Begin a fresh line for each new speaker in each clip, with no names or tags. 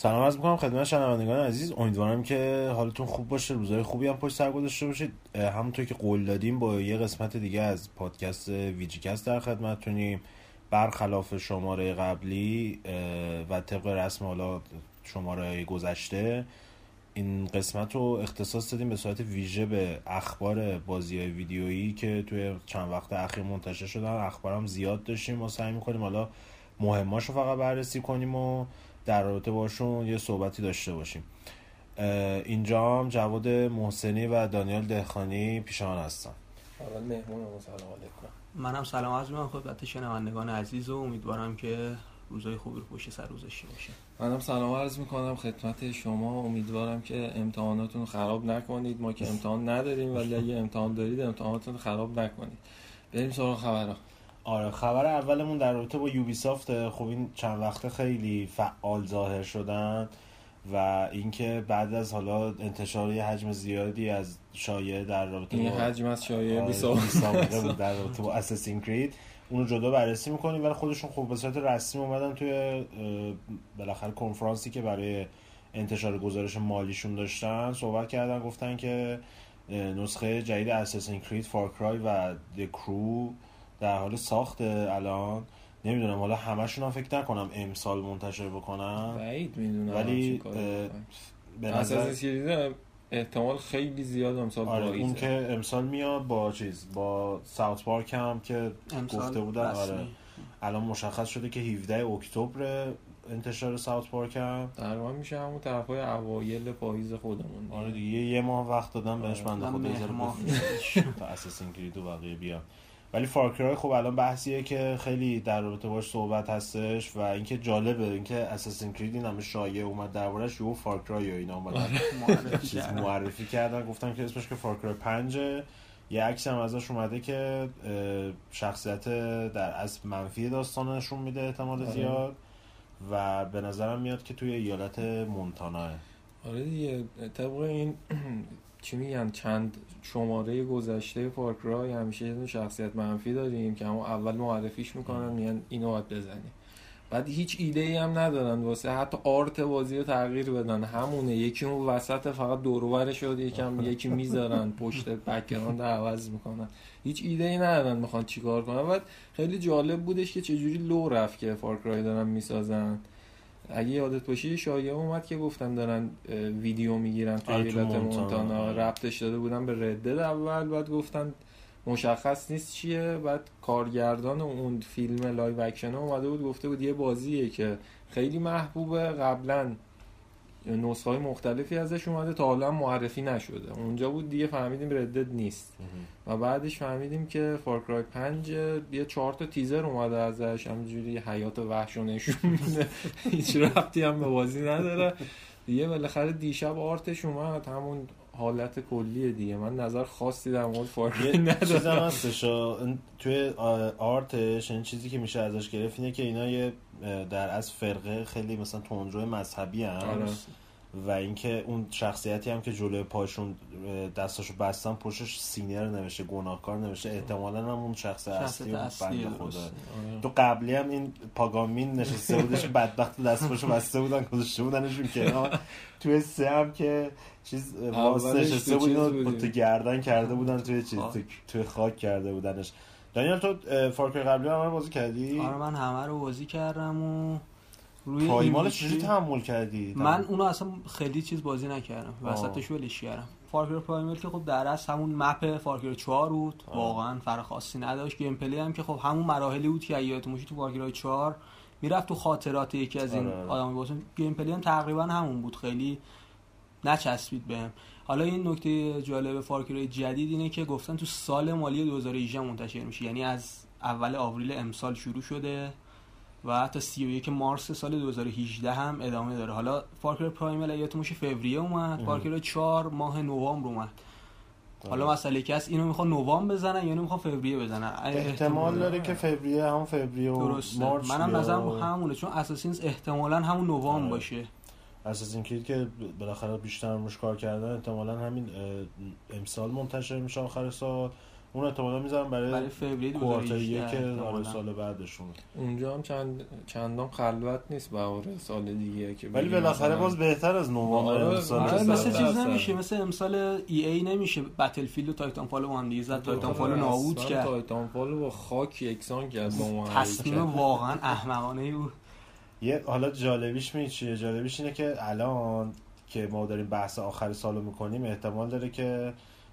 سلام عرض می‌کنم خدمت شنوندگان عزیز. امیدوارم که حالتون خوب باشه، روزهای خوبی هم پشت سر گذاشته باشید. همونطور که قول دادیم با یه قسمت دیگه از پادکست ویجیکست در خدمتتونیم. برخلاف شماره قبلی و طبق رسم حالا شماره گذشته، این قسمت رو اختصاص دادیم به صورت ویژه به اخبار بازی‌های ویدیویی که توی چند وقت اخیر منتشر شدن. اخبارم زیاد داشتیم و سعی می‌کنیم حالا مهماشو فقط بررسی کنیم و در رابطه باشون یه صحبتی داشته باشیم. اینجا هم جواد محسنی و دانیال دهخانی پیشان هستن.
اول مهمونم. سلام علیکم.
منم سلام عرض می‌کنم خدمت شنوندگان عزیز و امیدوارم که روزای خوبی رو پشت سر گذاشته باشه.
منم سلام عرض می‌کنم خدمت شما. امیدوارم که امتحاناتون رو خراب نکنید. ما که امتحان نداریم ولی اگه امتحان دارید امتحاناتون رو خراب نکنید. بریم سراغ خبرها.
آره، خبر اولمون در رابطه با یوبیسافت. خب این چند وقته خیلی فعال ظاهر شدن و اینکه بعد از حالا انتشار یه حجم زیادی از شایعه در رابطه
این
با
حجم از شایعه
در رابطه با اساسین کرید اونو جدا بررسی می‌کنیم، ولی خودشون خب به صورت رسمی اومدن توی بالاخره کنفرانسی که برای انتشار گزارش مالیشون داشتن صحبت کردن، گفتن که نسخه جدید اساسین کرید فارکرای و دکرو در حال ساخته. الان نمیدونم، حالا همشون هم فکر نکنم امسال منتشر بکنن،
بعید میدونم،
ولی
به نظر احتمال خیلی زیاد امسال
آره
باییزه.
اون که امسال میاد با ساوت پارک هم که گفته بودن. آره الان مشخص شده که 17 اکتبر انتشار ساوت پارک هم
تقریبا میشه همون طرفای اوایل پاییز خودمون.
آره دیگه یه ماه وقت دادن بهش، بنده خدا اجازه تا اساسین کرید و بقیه بیان. ولی فارکرای خب الان بحثیه که خیلی در رابطه باش صحبت هستش و اینکه جالبه اینکه اساسین کرید این همه شایعه اومد دربارش، یو فارکرای و اینا اومدن معرفی کردن، گفتن که اسمش که فارکرای 5. یه عکس هم ازش اومده که شخصیت در اصل منفی داستانشون میده احتمال زیاد و به نظرم میاد که توی ایالت مونتاناه.
آره دیگه، طبق این چی میگن چند شماره گذشته فارکرای همیشه یه شخصیت منفی داریم که همون اول معرفیش میکنن میگن اینو باید بزنی، بعد هیچ ایده ای هم ندارن واسه حتی آرت بازی رو تغییر بدن. همونه، یکی اون وسط فقط دور و برش شده یکی میذارن پشت بک‌گراند عوض میکنن، هیچ ایده ای ندارن میخوان چیکار کنن. بعد خیلی جالب بودش که چجوری لو رفت که فارکرای دارن میسازن. اگه یادت باشه شایعه اومد که گفتن دارن ویدیو میگیرن توی ایالت مونتانا، ربطش داده بودن به ردد اول، بعد گفتن مشخص نیست چیه. بعد کارگردان اون فیلم لایو اکشن اومده بود گفته بود یه بازیه که خیلی محبوبه، قبلا نسخه‌های مختلفی ازش اومده تا حالا معرفی نشده. اونجا بود دیگه فهمیدیم ردد نیست و بعدش فهمیدیم که فارکرای 5 یه 4 تا تیزر اومده ازش، همینجوری حیات وحش رو نشون میده، هیچ ربطی هم به بازی نداره دیگه. بالاخره دیشب آرتش اومد، همون حالت کلیه دیگه. من نظر خاصی در مورد فارکرای ندارم.
چیزی هم هستش توی آرتش، این چیزی که میشه ازش گرفت اینه که اینا یه در از فرقه خیلی مثلا تندرو مذهبی هم و اینکه اون شخصیتی هم که جلوی پاشون دستاشو بستن پشتش سینیر نوشته، گناهکار نوشته، احتمالاً هم اون شخص اصلی بنده خدا. تو قبلی هم این پاگامین نشسته بودش، بدبخت دستاشو بسته بودن گذاشته بودنشون کنار. توی 3 هم که چیز واسه نشسته بودن تو گردن کرده بودن، توی چیز توی خاک کرده بودنش. دانیال تو فارکرای قبلی هم بازی کردی؟
آره من همه رو بازی کردم و روی
پایمال چجوری تحمل کردی؟
من اونو اصلا خیلی چیز بازی نکردم، وسطش ولش کردم. فارکرای پرایمال که خب در اصل همون مپ فارکرای 4 بود، واقعا فرق خاصی نداشت. گیم پلی هم که خب همون مراحلی بود که یادت باشه تو فارکرای 4 میرفت تو خاطرات یکی از این آدمای واسه گیم پلی هم تقریبا همون بود، خیلی نچسبید بهم. حالا این نکته جالب فارکرای جدید اینه که گفتن تو سال مالی 2018 منتشر میشه، یعنی از اول آوریل امسال شروع شده و تا 31 مارس سال 2018 هم ادامه داره. حالا فارکرای پرایمال یادتون باشه فوریه اومد، فارکرای 4 ماه نوامبر اومد. حالا مسئله که است اینو میخوان نوامبر بزنن یا میخوان فوریه بزنن.
احتمال داره که فوریه، هم فوریه و مارس.
منم نظرم همونه، چون اساسینز احتمالاً همون نوامبر باشه.
اساسین کرید که بالاخره بیشتر روش کار کردن احتمالاً همین امسال منتشر میشه آخر سال اون احتمالاً میذارم برای
فوریه
کوارتر یک سال بعدشون.
اونجا هم چندان خلوت نیست بهار سال دیگه که
ولی بالاخره باز بهتر از نوامبر سال.
مثلا چیز نمیشه، مثل امسال ای ای نمیشه بتلفیلد و تایتان فال با هم دیگه زد، تایتان فال نابود کرد،
تایتان فال با خاک یکسان کرد با ما.
تصمیم واقعا احمقانه بود.
یه حالا جالبیش چیه؟ جالبیش اینه که الان که ما داریم بحث آخر سالو میکنیم احتمال داره که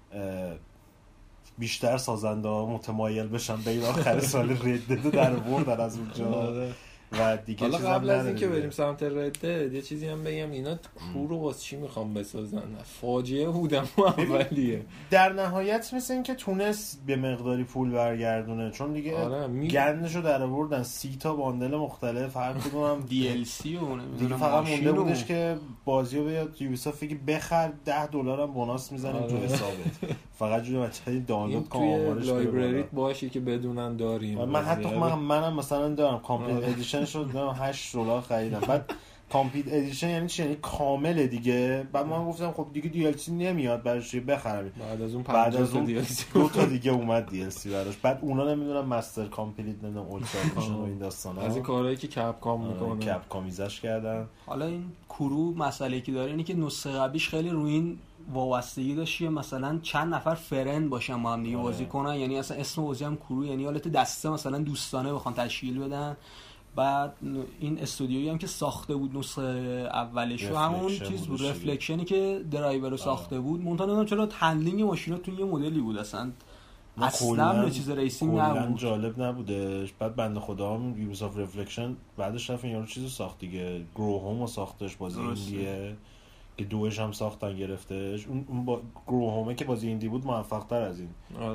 بیشتر سازنده‌ها متمایل بشن به این آخر سال رددو در بردن از اونجا و دیگه
حالا
چیزا
قبل از اینکه بریم سمت ردد یه چیزی هم بگم، اینا کرو رو واسه چی میخوام بسازن؟ فاجعه بودم اولیه.
در نهایت مثل این که تونست به مقداری پول برگردونه، چون دیگه گندشو در آوردن 30 تا باندل مختلف، هر کدومم
DLC و
دیگه فقط مونده بودش که بازیو بیاد یوبیسافت بگه بخر $10 هم بوناس میزنیم تو حسابت، فقط جوری بچه‌ای دانلود کن آمارش
لایبرریت باشه که بدونن داریم.
من حتی منم مثلا دارم کامپلیت ادیشن شد $8 خریدم. بعد کامپلیت ادیشن یعنی چی؟ یعنی کامله دیگه. بعد من گفتم خب دیگه DLC نمیاد براش چی بخرم. بعد از اون دو تا دیگه اومد DLC براش. بعد اونا نمیدونم مستر کامپلیت نمیدونم اولترا ادیشن و این داستانا،
از این کارهایی که کپکام میکنه،
کپکامیزش کردن.
حالا این کرو مسئله‌ای که داره اینه که نسخه قبلیش خیلی روی این وابستگی داشت مثلا چند نفر فرند باشن با هم دیگه بازی کنن، یعنی اصلا اسم بازی هم کرو، یعنی حالت دسته مثلا دوستانه بخوان تشکیل بدن. بعد این استودیویی هم که ساخته بود نسخه اولشو همون چیز بود، رفلکشنی که درایور رو ساخته بود، منتها نمیدونم چرا هندلینگ ماشینا تو یه مدلی بود اصلا به چیز ریسینگ نبود،
جالب نبودش. بعد بنده خدا هم یوبیسافت رفلکشن بعدش رفت این یارو چیزو ساخت دیگه، گرو هومو ساختش، بازی ایندیه که دوش هم ساختن گرفتش. اون با گرو هومه که بازی ایندی بود موفق تر از این.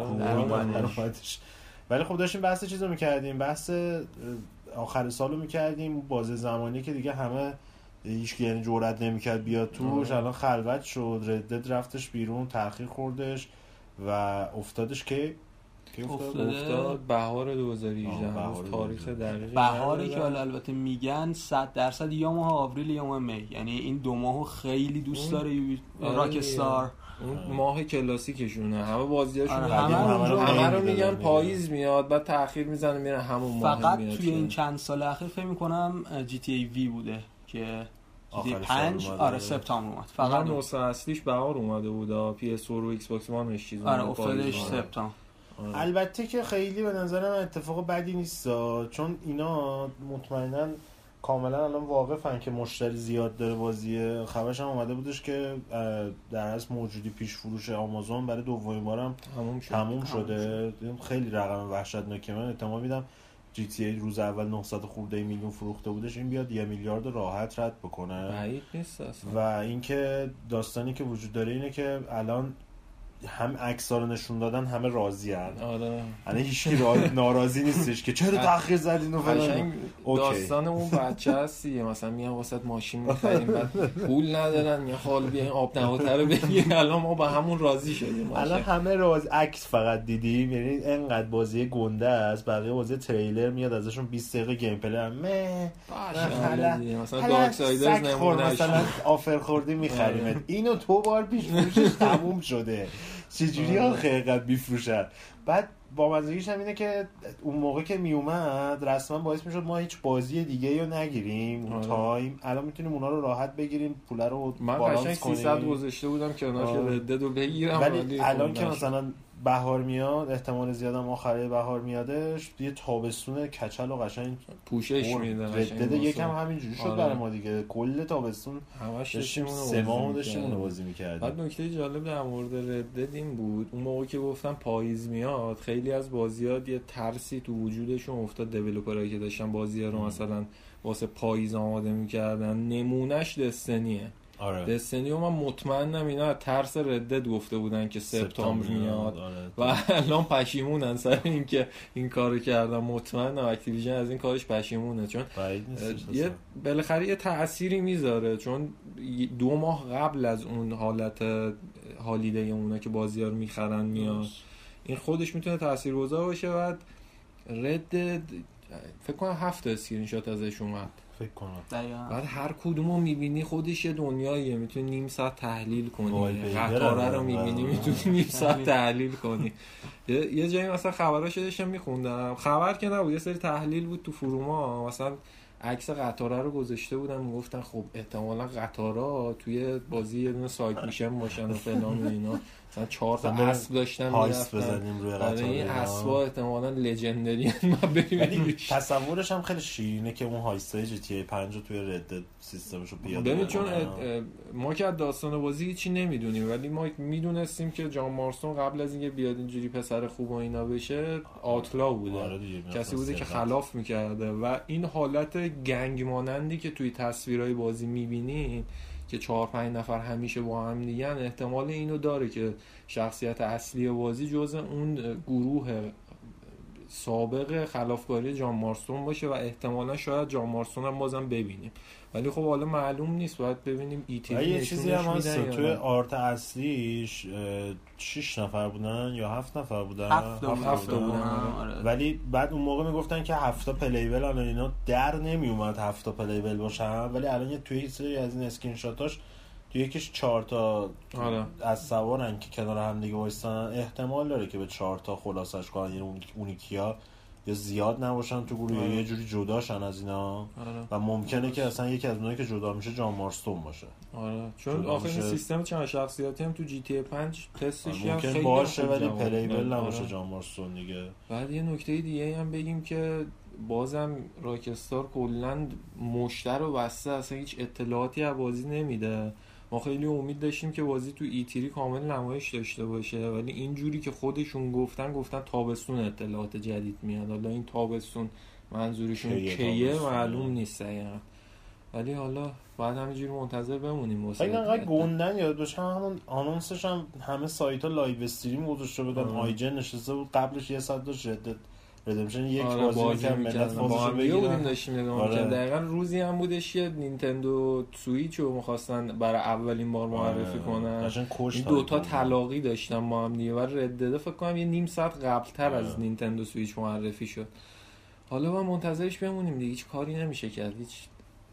ولی خب داشتیم بحث چیزو می‌کردیم، بحث آخر سالو می‌کردیم، بازه زمانی که دیگه همه هیچ یعنی جرئت نمی‌کرد بیاد توش، الان خلوت شد، ردد رفتش بیرون، تأخیر خوردش و افتادش که
افتاد بهار 2018. تاریخ دقیق
بهاری که البته میگن 100% یا ماه آوریل یا ماه می، یعنی این دو ماهو خیلی دوست داره راکستار.
اون ماه کلاسیکشونه، همه بازیاشون همه رو میگن پاییز میاد، بعد تأخیر میزنه میره همون ماه
فقط میاد. توی این چند سال اخیر فکر می‌کنم جی تی ای وی بوده که جی 5 سپتامبر اومد،
فقط نسخه اصلیش بهار اومده بود، پی اس 4 و ایکس باکس وان چیز
افتادش سپتامبر.
البته که خیلی به نظر من اتفاق بدی نیست، چون اینا مطمئناً کاملا الان واقفن که مشتری زیاد داره بازیه. خبرش هم اومده بودش که در اصل موجودی پیش فروش آمازون برای دومین بارم تموم شده. خیلی رقم وحشتناکه. من احتمال میدم جی تی ای روز اول 900 خورده میلیون فروخته بودش، این بیاد 1 میلیارد راحت رد بکنه.
بعید نیست اصلا.
و اینکه داستانی که وجود داره اینه که الان هم عکس‌ها رو نشون دادن، همه راضی‌ان.
آره.
یعنی هیچ کی ناراضی نیستش که چرا تأخیر زدین و فلان.
داستان اون بچه هستیه، مثلا میان واسط ماشین می‌خریم بعد پول ندارن، میگن خاله بیا این آب نباتر رو بگیر. الان ما با همون راضی شدیم.
الان همه راضی. عکس فقط دیدیم، یعنی انقدر بازی گنده است، بقیه بازی تریلر میاد ازشون 20 دقیقه گیم پلی هم
مثلا دارک سایدرز نمونه
مثلا آفر خوردی می‌خریم. اینو تو بار پیش فروشش تموم شده. چجوری آخه اینقدر میفروشن؟ بعد با مزگیش هم اینه که اون موقع که میومد رسما باعث میشد ما هیچ بازی دیگه رو نگیریم اون تایم. الان میتونیم اونا رو راحت بگیریم، پوله رو بالانس کنیم.
300 گذاشته بودم کنارش ردد رو بگیرم،
ولی الان که مثلا بهار میاد، احتمال زیادم آخره بهار میادش، یه تابستون کچل و قشنگ
پوشش میده.
ردد یکم همینجوری شد برای ما دیگه. کل تابستون داشتیم 3 ماه داشتیم اونو بازی می‌کردیم.
بعد نکته جالب در مورد ردد این بود، اون موقع که گفتم پاییز میاد، خیلی از بازی‌ها یه ترسی تو وجودشون افتاد. دیولپرایی که داشتن بازی‌ها رو مثلا واسه پاییز آماده می‌کردن، نمونهش دستنیه. دستنی و من مطمئنم اینا ترس ردد گفته بودن که سپتامبر میاد و الان پشیمونن سر این که این کارو کردن. مطمئنم اکتیویژن از این کارش پشیمونه، چون یه بالاخره یه تأثیری میذاره، چون 2 ماه قبل از اون حالت هالیدی اونا که بازی‌ها رو میخرن میاد، این خودش میتونه تاثیرگذار باشه. بعد ردد فکر کنم 7 اسکرین شات ازش اومد
فکر کنم.
بعد هر کدومو میبینی خودش یه دنیاییه، میتونی نیم ساعت تحلیل کنی. قطاره رو میبینی میتونی نیم ساعت تحلیل کنی. یه جایی مثلا خبراشو داشتم میخوندم، خبر که نبود، یه سری تحلیل بود تو فروما، مثلا عکس قطاره رو گذاشته بودن میگفتن خب احتمالاً قطارا توی بازی یه دونه سایت میشن باشن و فلان و اینا، مثلا 4 تا اسب داشتن
هایست بزنیم روی قطار.
این اسبا احتمالاً لژندری ما بریم.
تصورش هم خیلی شیرینه که اون هایستای جی تی ای 5 رو توی رد سیستمش رو پیاده
ببین چون ما که از داستان بازی هیچی نمیدونیم، ولی ما میدونستیم که جان مارستون قبل از اینکه بیاد اینجوری پسر خوب و اینا بشه آتلا بوده، کسی بوده که خلاف میکرده و این حالت گنگ مانندی که توی تصویرهای بازی میبینین که 4-5 نفر همیشه با هم دیگن، احتمال اینو داره که شخصیت اصلی بازی جزء اون گروه سابق خلافکاری جان مارستون باشه و احتمالا شاید جان مارستون هم بازم ببینیم، ولی خب حالا معلوم نیست، باید ببینیم
یه چیزی هم هست توی آرت اصلیش 6 نفر بودن یا 7 نفر بودن،
7 بودن.
ولی بعد اون موقع میگفتن که 7 پلیبل الان اینا در نمی اومد 7 پلیبل باشن، ولی الان توی سری از این اسکرین شاتاش تو یکیش 4 تا از سوارن که کنار هم دیگه وایسن، احتمال داره که به 4 تا خلاصش کنن، یعنی اونیکیا یا زیاد نباشن تو گروه یا یه جوری جداشن از اینا و ممکنه که اصلا یکی از اونایی که جدا میشه جان مارستون باشه.
چون آخه این سیستم چند شخصیتی هم تو جی تی 5 تستش هم خیلی
باشه ولی پلیبل نباشه جان مارستون دیگه.
بعد یه نکته دیگه هم بگیم که بازم راکستار کلا مشتر و بسته اصلا هیچ اطلاعاتی از بازی نمیده. ما خیلی امید داشتیم که بازی تو ایتری کامل نمایش داشته باشه، ولی اینجوری که خودشون گفتن تابستون اطلاعات جدید میاد. حالا این تابستون منظورشون کیه معلوم نیست دقیقاً، ولی حالا بعد همینجوری منتظر بمونیم. واسه
اینقدر گوندن یاد باشه همون آنونسش هم همه سایت‌ها لایو استریم گذاشته بودن، آیجن نشسته بود قبلش یه ساعت داشت ردمشن یک بازی می‌کرد ملت فازشو بگیرن
داشتیم نگاه می‌کردیم. دقیقاً روزی هم بودش که نینتندو سویچ رو می‌خواستن برای اولین بار معرفی کنن، این دوتا تلاقی داشتن با هم دیگه و ردده فکر کنم یه نیم ساعت قبل‌تر از نینتندو سویچ معرفی شد. حالا ما منتظرش بمونیم دیگه، هیچ کاری نمیشه کرد، هیچ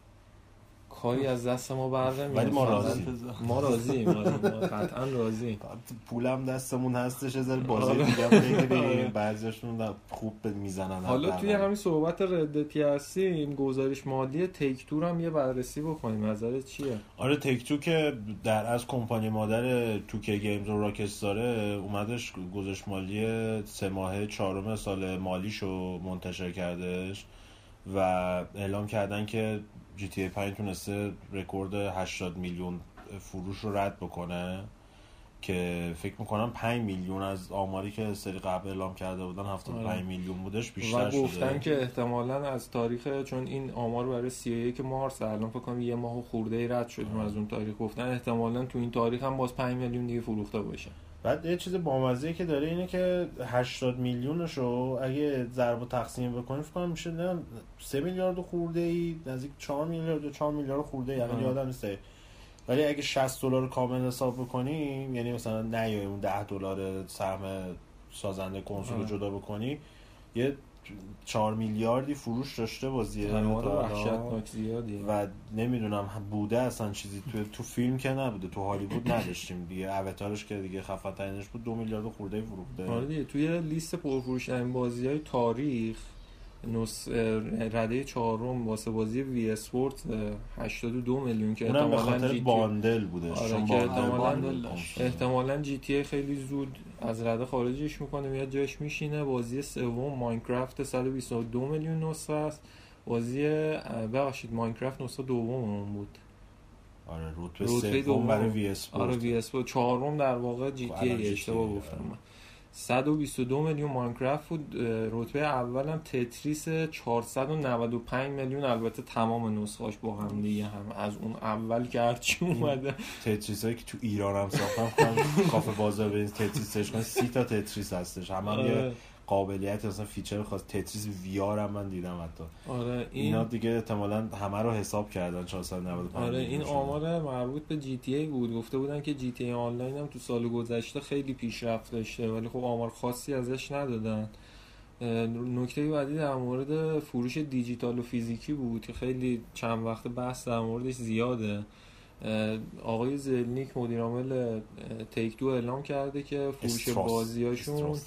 کاری از دست ما بر نمیاد،
ولی
ما راضییم قطعا راضییم.
پولم دستمون هستش از بازی دیگه بگیریم، بعضیاشون خوب میزنن.
حالا توی همین صحبت ردتی هستیم، گزارش مالی تیک تو هم یه بررسی بکنیم، نظرت چیه؟
آره تیک تو که در از کمپانی مادر توکی گیمز و راکستاره اومدش گزارش مالی 3 ماهه 4 سال مالیشو منتشر کردش و اعلام کردن که جی تی ای 5 تونسته رکورد 80 میلیون فروش رو رد بکنه که فکر میکنم 5 میلیون از آماری که سری قبل اعلام کرده بودن 75 میلیون بودش بیشتر شده.
و گفتن که احتمالاً از تاریخ، چون این آمار برای 31 مارس الان فکر کنم یه ماه خورده رد شدیم از اون تاریخ، گفتن احتمالاً تو این تاریخ هم باز 5 میلیون دیگه فروخته باشه.
بعد یه چیز بامزه‌ای که داره اینه که 80 میلیونشو اگه ضرب و تقسیم بکنیم فکر کنم میشه 3 میلیارد خورده‌ای، نزدیک 4 میلیارد خورده‌ای، یعنی یادم نیست، ولی اگه $60 کامل حساب بکنیم، یعنی مثلا نیایم اون $10 سهم سازنده کنسول رو جدا بکنی، یه 4 میلیاردی فروش داشته بازیه و نمیدونم بوده اصلا چیزی تو فیلم که نبوده، تو هالیوود نداشتیم دیگه، اوتارش که دیگه خفن ترینش بود 2 میلیارد خورده فروخته.
آره دیگه توی لیست پرفروش‌ترین بازی‌های تاریخ رده 4 واسه بازی وی اسپورت 82 میلیون که
اونم به خاطر باندل بوده.
احتمالاً جی تی ای خیلی زود از رده خارجش میکنه میاد جاش میشینه. بازی سوم ماینکرافت 122 میلیون نسخه است. بازی ببخشید ماینکرافت نسخه دوممون بود.
آره رتبه سوم برای وی اسپورت.
آره وی اسپورت چهارم در واقع جی تی ای، اشتباه گفتم من. 122 میلیون ماینکرافت بود. رتبه اولم تتریس 495 میلیون، البته تمام نسخه‌اش با هم دیگه هم از اون اول که هرچی اومده.
تتریسایی که تو ایران هم ساختن کافه بازار برید تتریسش کن 30 تا تتریس هستش، هم یه قابلیت مثلا فیچر خاص. تتریس وی آر هم من دیدم حتی.
آره
اینا دیگه احتمالاً همه رو حساب کردن 495.
آره این آمار مربوط به جی تی ای بود. گفته بودن که جی تی ای آنلاین هم تو سال گذشته خیلی پیشرفت داشته ولی خب آمار خاصی ازش ندادن. نکته بعدی در مورد فروش دیجیتال و فیزیکی بود که خیلی چند وقت بحث در موردش زیاده. آقای زلنیک مدیر عامل تیک تو اعلام کرده که فروش بازیاشون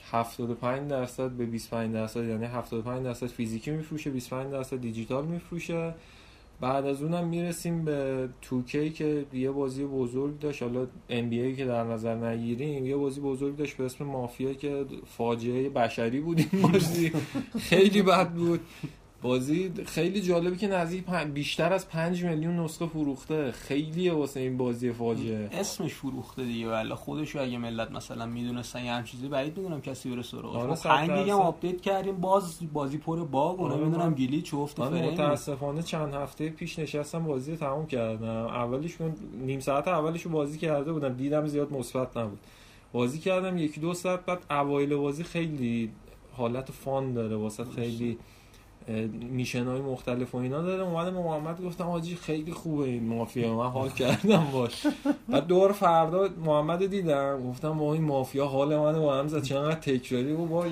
75% به 25%، یعنی 75% فیزیکی میفروشه، 25% دیجیتال میفروشه. بعد از اونم میرسیم به 2K که یه بازی بزرگ داشت، حالا NBA که در نظر نگیریم، یه بازی بزرگ داشت به اسم مافیا که فاجعه بشری بود این بازی. خیلی بد بود بازی، خیلی جالبه که نزدیک بیشتر از 5 میلیون نسخه فروخته. خیلیه واسه این بازی فاجعه.
اسمش فروخته دیگه، ولی خودشو اگه ملت مثلا میدونستن یه همین چیزی بعید میدونم کسی بره سراغش.
آره
5 دیگه آپدیت کردیم، باز بازی پر باگ و نمیدونم گلیچ و افت فریم.
متاسفانه چند هفته پیش نشستم بازی تموم کردم. اولیش نیم ساعت اولشو بازی کرده بودم، دیدم زیاد مثبت نبود. بازی کردم 1-2 ساعت، بعد اوایل بازی خیلی حالت فان داره واسه خیلی میشن‌های مختلف و اینا داره. اومدم محمد گفتم آجی خیلی خوبه این مافیا، من حال کردم باش. بعد دور فردا محمد دیدم، گفتم ما این مافیا حال منو با هم زد، چقدر تکراری و با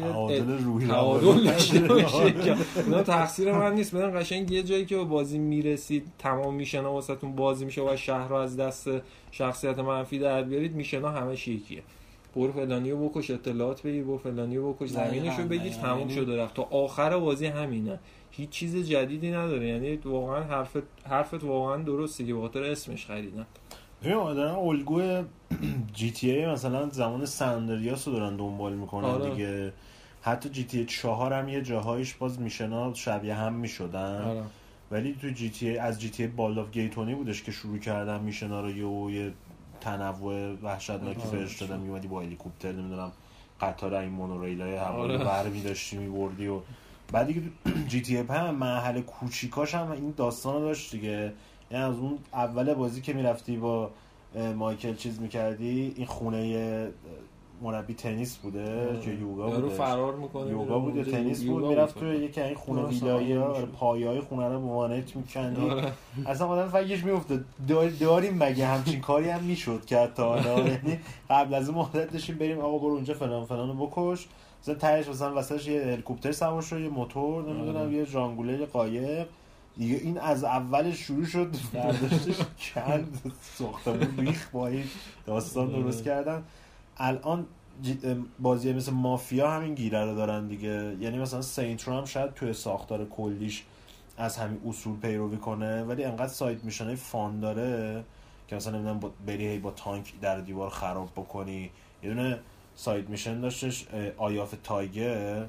تعادل داشته باشه. نه تقصیر من نیست، بدن قشنگ یه جایی که بازی میرسید تمام میشنا واسهتون بازی میشه و شهر رو از دست شخصیت منفی در بیارید، میشنا همه شیکیه. برو فلانیو بکش، اطلاعات بگیر، برو فلانیو بکش، زمینشو بگیر، تموم شده رفت. تا آخر بازی همینه، هیچ چیز جدیدی نداره. یعنی واقعا حرفت واقعا درسته که بخاطر اسمش خریدن.
ببین دارن الگوی جی تی ای مثلا زمان ساندریاس رو دارن دنبال میکنن. آره. دیگه حتی جی تی ای 4 هم یه جاهایش باز میشنا شبیه هم میشدن. آره. ولی تو جی تی ای از جی تی ای بالد آف گیتونی بودش که شروع کردن میشنا رو یه تنوع وحشتناکی فرش دادن، میومدی با هلیکوپتر نمیدونم قطار این مونوریلای هوایی برمی داشتی میبردی و بعد دیگه جی تی ای 5 مرحله کوچیکاش هم این داستانو داشت دیگه. یعنی از اون اول بازی که میرفتی با مایکل چیز میکردی، این خونه مربی تنیس بوده که یوگا بوده،
فرار میکنه
یوگا بود یا تنیس بود، میرفت تو یکی این خونه ویلایی پایه‌های خونه رو ممانعت میکندی. اصلا آدم فکرش میافتاد داریم مگه همچین کاری هم میشد که حتی یعنی قبل از مدت داشتیم بریم آقا برو اونجا فلان فلانو بکش، مثلا تهش مثلا وسطش یه هلیکوپتر سوار شو، یه موتور نمیدونم یه ژانگوله، یه قایق دیگه. این از اولش شروع شد، برداشتش چند ساختمون ریخ با این داستان درست کردن. الان بازی مثل مافیا همین گیره رو دارن دیگه. یعنی مثلا سینت رو هم شاید توی ساختار کلیش از همین اصول پیروی کنه، ولی انقدر سایت میشنه فان داره که مثلا نمیدونم بری با تانک در دیوار خراب بکنی. یه دونه سایت میشن داشتش آیاف تایگر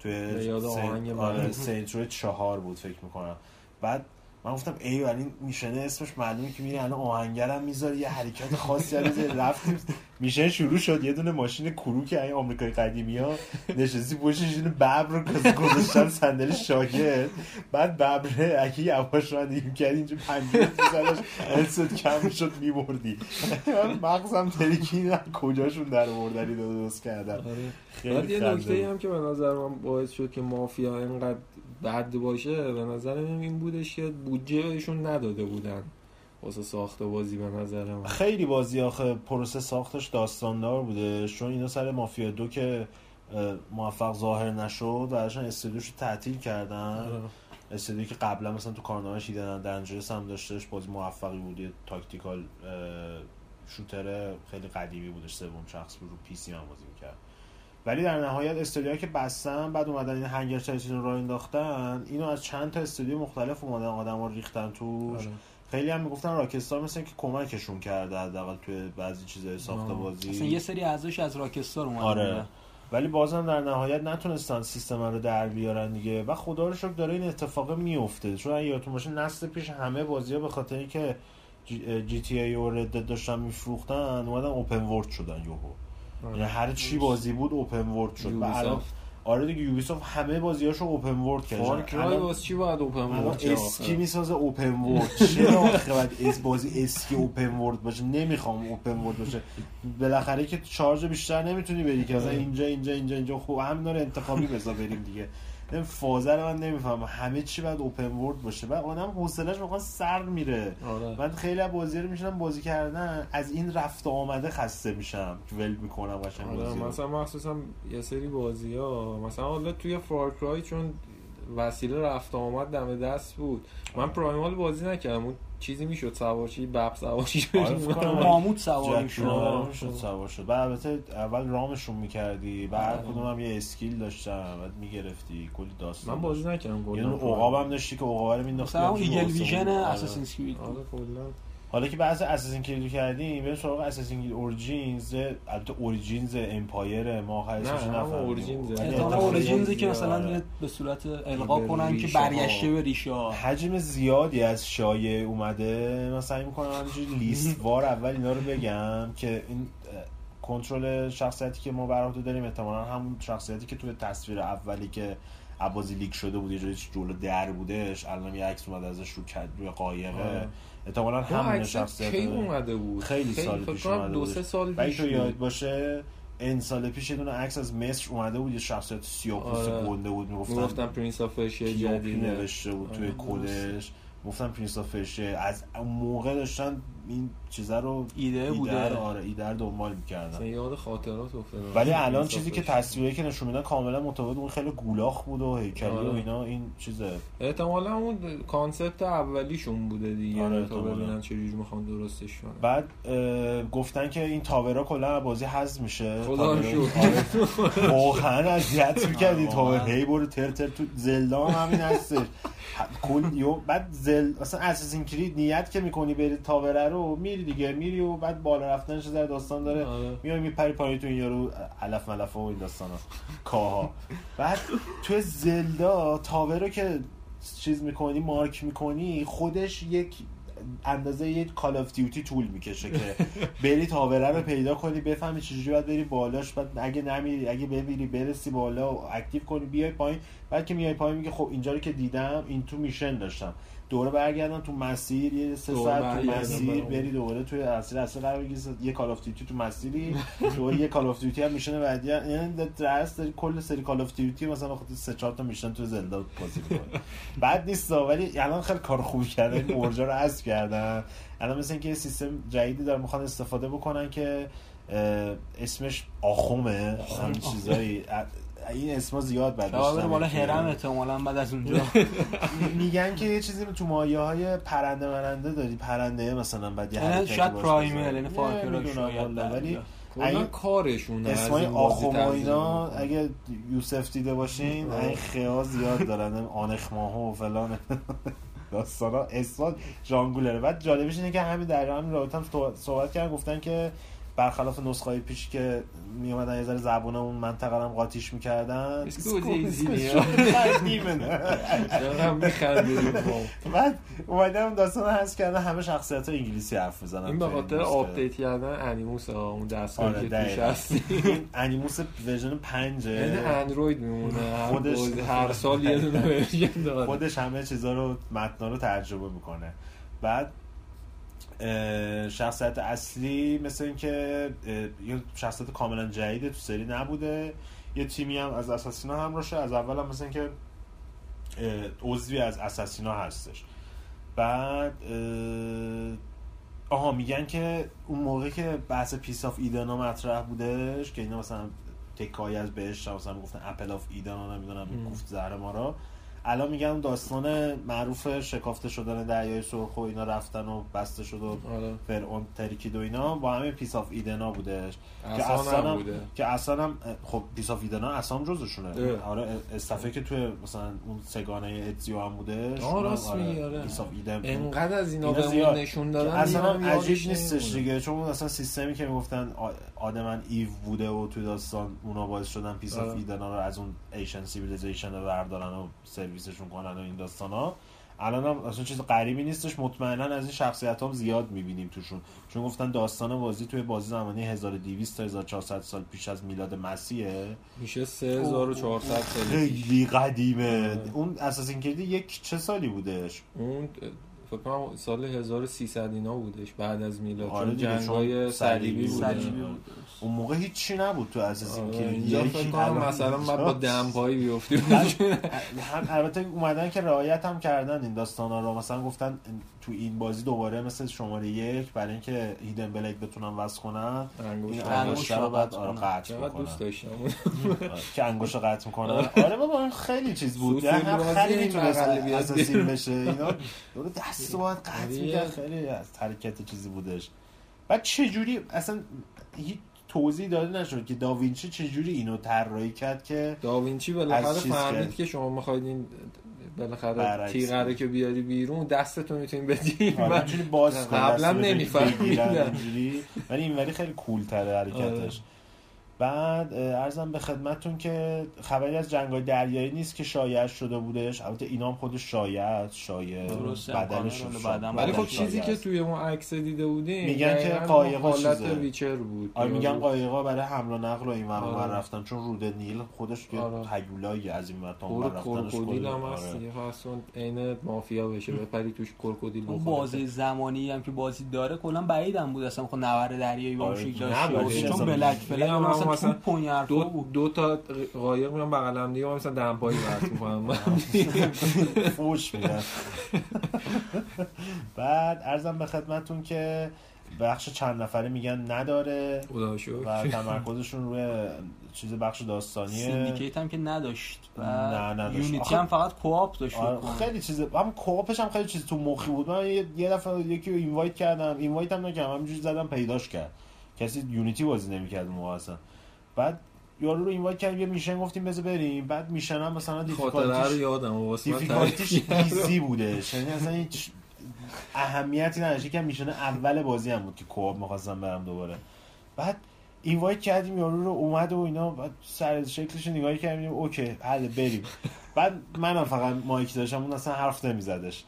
توی سینت رو 4 بود فکر میکنم. بعد من گفتم ای ولی میشنه اسمش معلومه که میری الان آهنگرم میذاری یه حرکت خاصی از رفتیم میشن شروع شد. یه دونه ماشین کروک این آمریکای قدیمی‌ها نشستی پشتش، اینو ببر رو گذاشتن صندلی شاگرد، بعد ببره اگه یواش رانندگی می‌کردی اینجا 50 می‌زدش السد کم شد می‌بردی. من مغزم ترکی کجاشون در آوردنی درست کردن.
بعد یه نکته‌ای هم که به نظر من باعث شد که مافیا اینقدر بد باشه، به نظر من این بودش که بودجهشون نداده بودن واسه ساخت بازی. به نظر من
خیلی بازی آخه پروسه ساختش داستاندار بوده، چون اینا سر مافیا 2 که موفق ظاهر نشد و ازشان استودیوش تعطیل کردن. استودیویی که قبلا مثلا تو کارنامه‌اش دیدن دنجرس هم داشتش، بازی موفقی بود، یه تاکتیکال شوتر خیلی قدیمی بودش، 3 شخص بود، رو پی سی هم بازی می‌کرد. ولی در نهایت استودیوها که بستن بعد اومدن این هنگر چایزین رو انداختن، اینو از چند تا استودیو مختلف اومدن آدم‌ها ریختن توش. خیلی هم میگفتن راکستار مثلا که کمکشون کرده حداقل توی بعضی چیزای ساخت بازی.
مثلا یه سری اعضاش از راکستار اومدن.
آره. ولی بازم در نهایت نتونستن سیستم رو در بیارن دیگه و خدا رو شکر داره این اتفاق میفته. چون یادتون باشه نسل پیش همه بازی‌ها به خاطر اینکه جی تی ای و رد داشتن میفروختن اومدن اوپن ورلد شدن یهو. یعنی هر چی بازی بود اوپن ورلد شد. و آره دیگه یوبیسافت همه بازیاشو اوپن ورلد کرده.
فار کرای واسه چی باید اوپن ورلد شه؟
اسکی میسازه اوپن ورلد. چرا باید بازی اسکی اوپن ورلد باشه؟ نمیخوام اوپن ورلد باشه. بالاخره که چارج بیشتر نمیتونی بری که مثلا اینجا خب همین رو انتخابی بذار بریم دیگه. این فازر من نمیفهمم همه چی باید اوپن ورلد باشه. بعد آدم حوصله‌اش واقعا سر میره. من خیلی از بازی‌ها رو میشنم بازی کردن از این رفت و آمده خسته میشم، ول میکنم قشنگ بازی.
مثلا مخصوصا یه سری بازی‌ها مثلا حالا توی فار کرای چون وسیله رفت و آمد دم دست بود. من پرایمال بازی نکردم، اون چیزی میشد سوارشی باب سوارشی
ماموت سوار
شد. بعد البته اول رامشون میکردی، بعد کدوم هم یه اسکیل داشتن بعد میگرفتی کلی داستان.
من بازی نکردم.
یه عقابم داشتی که عقابه رو مینداختی
مثلا ایگل ویژن اساسین کرید.
حالا که بعضی اساسین کرید کردیم بریم سراغ اساسین کرید اورجینز. البته اورجینز امپایر ما خیلیش نفهمیدیم.
اورجینز که مثلا به صورت القا کنن که برگشته به ریشه ها.
حجم زیادی از شایعه اومده. من سعی می‌کنم همینجوری لیست وار اول اینا رو بگم که این کنترل شخصیتی که ما برای داریم احتمالاً همون شخصیتی که توی تصویر اولی که عبازی لیک شده بود یه جایی جلو در بودش، الان یه عکس اومده ازش روی قایقه، احتمالاً همون شخصیت
خیلی اومده بود،
خیلی سال پیش اومده بود.
2-3 سال پیش
تو یاد باشه این سال پیش یه دونه عکس از مصر اومده بود، یه شخصیت سیاه‌پوست گنده بود،
میگفتن پرنس اف پرشیا جدید
نوشته بود توی کدش، گفتن پرنس اف پرشیا. از اون موقع داشتن این چیزا رو ایده رو دنبال می‌کردن.
یاد خاطرات افتاد.
ولی الان چیزی که تصویری که نشون میدن کاملا متفاوت، اون خیلی گولاخ بود و هیکلی و اینا. این چیزه
احتمالاً اون کانسپت اولیشون بوده دیگه، تا ببینن چجوری میخوان درستش کنن.
بعد گفتن که این تاورا کلا بازی حذف میشه.
خدا رو شکر.
واقعا اذیت می‌کرد این تاور، هی برو تر تو زلدا هم همین هستش. کل بعد مثلا اساسین کرید نیت که میکنی بری تاور رو میری دیگه، میری و بعد بالا رفتنش در داستان داره، میای میپری پایین تو این یارو علف ملفه و این داستانا کاها. بعد تو زلدا تاور رو که چیز میکنی مارک میکنی، خودش یک اندازه یک کال آف دیوتی طول میکشه که بری تاوره رو پیدا کنی، بفهمی چجوری باید بری بالاش، بعد اگه نمیری، اگه بمیری برسی بالا و اکتیو کنی بیای پایین. بعد که میای پایین میگه خب اینجا رو که دیدم، این تو میشن داشتم، دوره برگردم تو مسیر، یه 3 ساعت تو مسیر بری دوباره توی اصل قرار بگیری، یه کال آف دیوتی تو مسیری، دوباره یه کال آف دیوتی هم میشن بعدی. یعنی درست داری کل سری کال آف دیوتی مثلا خودت 3-4 تا میشن تو زلدا بازی می‌کنی. بعد نیست ولی الان خیلی کار خوبی کردن، این اورجا رو حذف کردن. الان مثلا اینکه یه سیستم جدیدی دارن میخوان استفاده بکنن که اسمش آخومه، همین چیزایی. این اسما زیاد بعد
داشتن بالا هرم احتمالاً بعد از اونجا
میگن که یه چیزی تو مایه‌های پرنده مرنده داری، پرنده مثلا بعد یه حرکتی
شاید پرایمر یعنی فاکر شاید،
ولی
این کارشونه.
اسمای آخوم و اینا اگه یوسف دیده باشین این خیال زیاد دارن، آنخماها و فلان داستانا اسما جانگولره. بعد جالبش اینه که همین در همین رابطه هم صحبت کردن، گفتن که برخلاف نسخه‌های پیش که می اومدن یه ذره زبون اون منطقه رو قاطیش می‌کردن، بعد اومدن داستان هست کردن همه شخصیت‌ها انگلیسی حرف می‌زنن.
این به خاطر آپدیت کردن انیموس اون دستگاهی که توش هست.
انیموس ورژن 5
یعنی اندروید میمونه، خودش هر سال یه دونه ورژن داره،
خودش همه چیزا رو متنا رو ترجمه می‌کنه. بعد شخصیت اصلی مثل این که یه شخصیت کاملا جدیده تو سری نبوده، یه تیمی هم از اساسینا هم روشه، از اول هم مثل این که عضوی از اساسینا هستش. بعد میگن که اون موقع که بحث پیس آف ایدنا مطرح بودش که اینا مثلا تکایی از بهش مثلا گفتن اپل آف ایدنا، نمیدونم گفت زهر ما را، الان میگن داستان معروف شکافته شدن دریای سرخ و اینا رفتن و بسته شد و فرعون ترکید و اینا با همین پیس آف ایدنا بودش که اصلا هم خب پیس آف ایدنا اصلا جزشونه. آره استفاده که توی مثلا اون سگانه اتزیو هم بودش.
راست میگی.
پیس آف ایدن
انقدر از اینا بهمون نشون دادن
اصلا عجیب نیستش دیگه، چون اصلا سیستمی که میگفتن آدمن ایو بوده و توی داستان اونا باعث شدن پیس آف ایدنا رو از اون ایشن سیویلیزیشن رو بردارن و سرویسشون کنن و این داستانا. الان هم اصلا چیز غریبی نیستش، مطمئنا از این شخصیت هم زیاد میبینیم توشون، چون گفتن داستان بازی توی بازی زمانی 1200 تا 1400 سال پیش از میلاد مسیحه،
میشه 3400 سال،
خیلی قدیمه. اون اساسین کرید یک چه سالی بودش؟
اون فکر کنم سال 1300 اینا بودش بعد از میلاد.
آره
جنگ‌های صلیبی بود.
اون موقع هیچی نبود تو اساسین کرید.
اینجا فکر کنم مثلا با دمپایی بیافتیم.
البته اومدن که رعایت هم کردن این داستانا رو، مثلا گفتن تو این بازی دوباره مثل شماره 1 برای اینکه هیدن بلک بتونن وصل کنن این انگشت رو بعد قطع کنن.
دوست داشتم
که انگشت رو قطع میکنن. آره بابا خیلی چیز بود، خیلی میتونه اساسین بشه. اینا دست دست باید قطع می‌کرد، خیلی از حرکت چیزی بودش. بعد چه جوری اصلا هیچ توضیح داده نشد که داوینچی چه جوری اینو طراحی کرد که
داوینچی بالاخره فهمید که شما می‌خواید این بالاخره تیغره که بیاری بیرون دستتون میتونین بدین
و اینجوری باز کنه،
قبلا نمی‌فهمیدن
اینجوری، ولی اینوری خیلی کول‌تره حرکتش. بعد عرضم به خدمتتون که خبری از جنگ‌های دریایی نیست که شایع شده بودش، البته اینا هم خودش شایع بدنش
ولی خب چیزی که توی اون عکس دیده بودیم
میگن که قایقا
حالت ویچر بود.
میگن قایقا برای حمل و نقل و این ور رفتن، چون رود نیل خودش که هیولایی از این ور تا اون ور رفتنش
کروکودیل هم هست دیگه، اصلا عین مافیا بشه بپری توش کروکودیل بخوره.
بازی زمانی هم که بازی داره کلا بعیدم بود اصلا نبره دریایی با شکل داشته، چون بلک فلک مثلا
دو تا قایق میان بغل هم دیگه مثلا دمپایی برات می‌کنم
فوش میدن. بعد عرضم به خدمتتون که بخش چند نفره میگن نداره و تمرکزشون روی چیز بخش داستانیه.
سیندیکیت هم که نداشت و
نداشت.
یونیتی هم فقط کوآپ داشت.
خیلی چیز هم کوآپش هم خیلی چیز تو مخی بود. من یه دفعه یکی رو اینوایت کردم، اینوایت هم نکردم، همینجوری زدم پیداش کرد، کسی یونیتی بازی نمی‌کرد اون موقع اصلا. بعد یارو رو اینوایت کردیم یه میشن گفتیم بذار بریم، بعد میشن هم مثلا دیفیکالتیش ایزی بوده، یعنی اصلا هیچ اهمیتی نداشت که میشن اول بازی هم بود که کوآپ می‌خواستم برم دوباره. بعد اینوایت کردیم یارو رو اومد و اینا، بعد سر شکلش نگاهی کردیم اوکی حل بریم. بعد منم فقط مایک داشتم، اون اصلا حرف نمیزدش.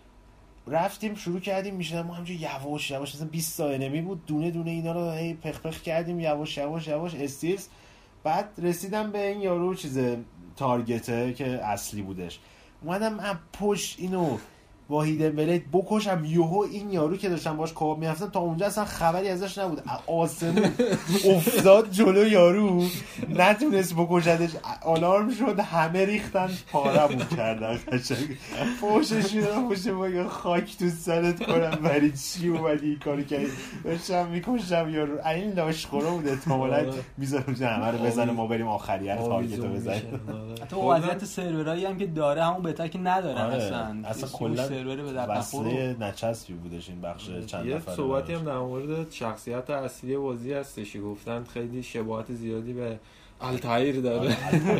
رفتیم شروع کردیم میشن ما همینجوری یواش یواش مثلا 20 تا انمی بود، دونه دونه اینا رو هی پخ پخ کردیم یواش یواش یواش استیلز. بعد رسیدم به این یارو چیز تارگته که اصلی بودش، اومدم پشت اینو با هیدن بلید بکشم، یهو این یارو که داشتم باش کوآپ می‌رفتم تا اونجا اصلا خبری ازش نبود، آسمون افتاد جلو یارو، نتونست بکشدش، آلارم شد، همه ریختن پارمون کردن قشنگ، فوشش میدم پشت ما خاک تو سرت کنم برای چی اومدی این کارو کردی، داشتم میکشم یارو، این لاشخورا بود احتمالاً میذارم همه رو بزنه ما بریم آخریه تارگت رو بزنیم.
تو وضعیت سرورایی هم که داره همون بهتر که نداره
اصلا کلا سرور به در وصله نچسبی بودش این بخش چند نفره.
یه صحبتی هم در مورد شخصیت اصلی بازی هستش، گفتن خیلی شباهت زیادی به التایر داره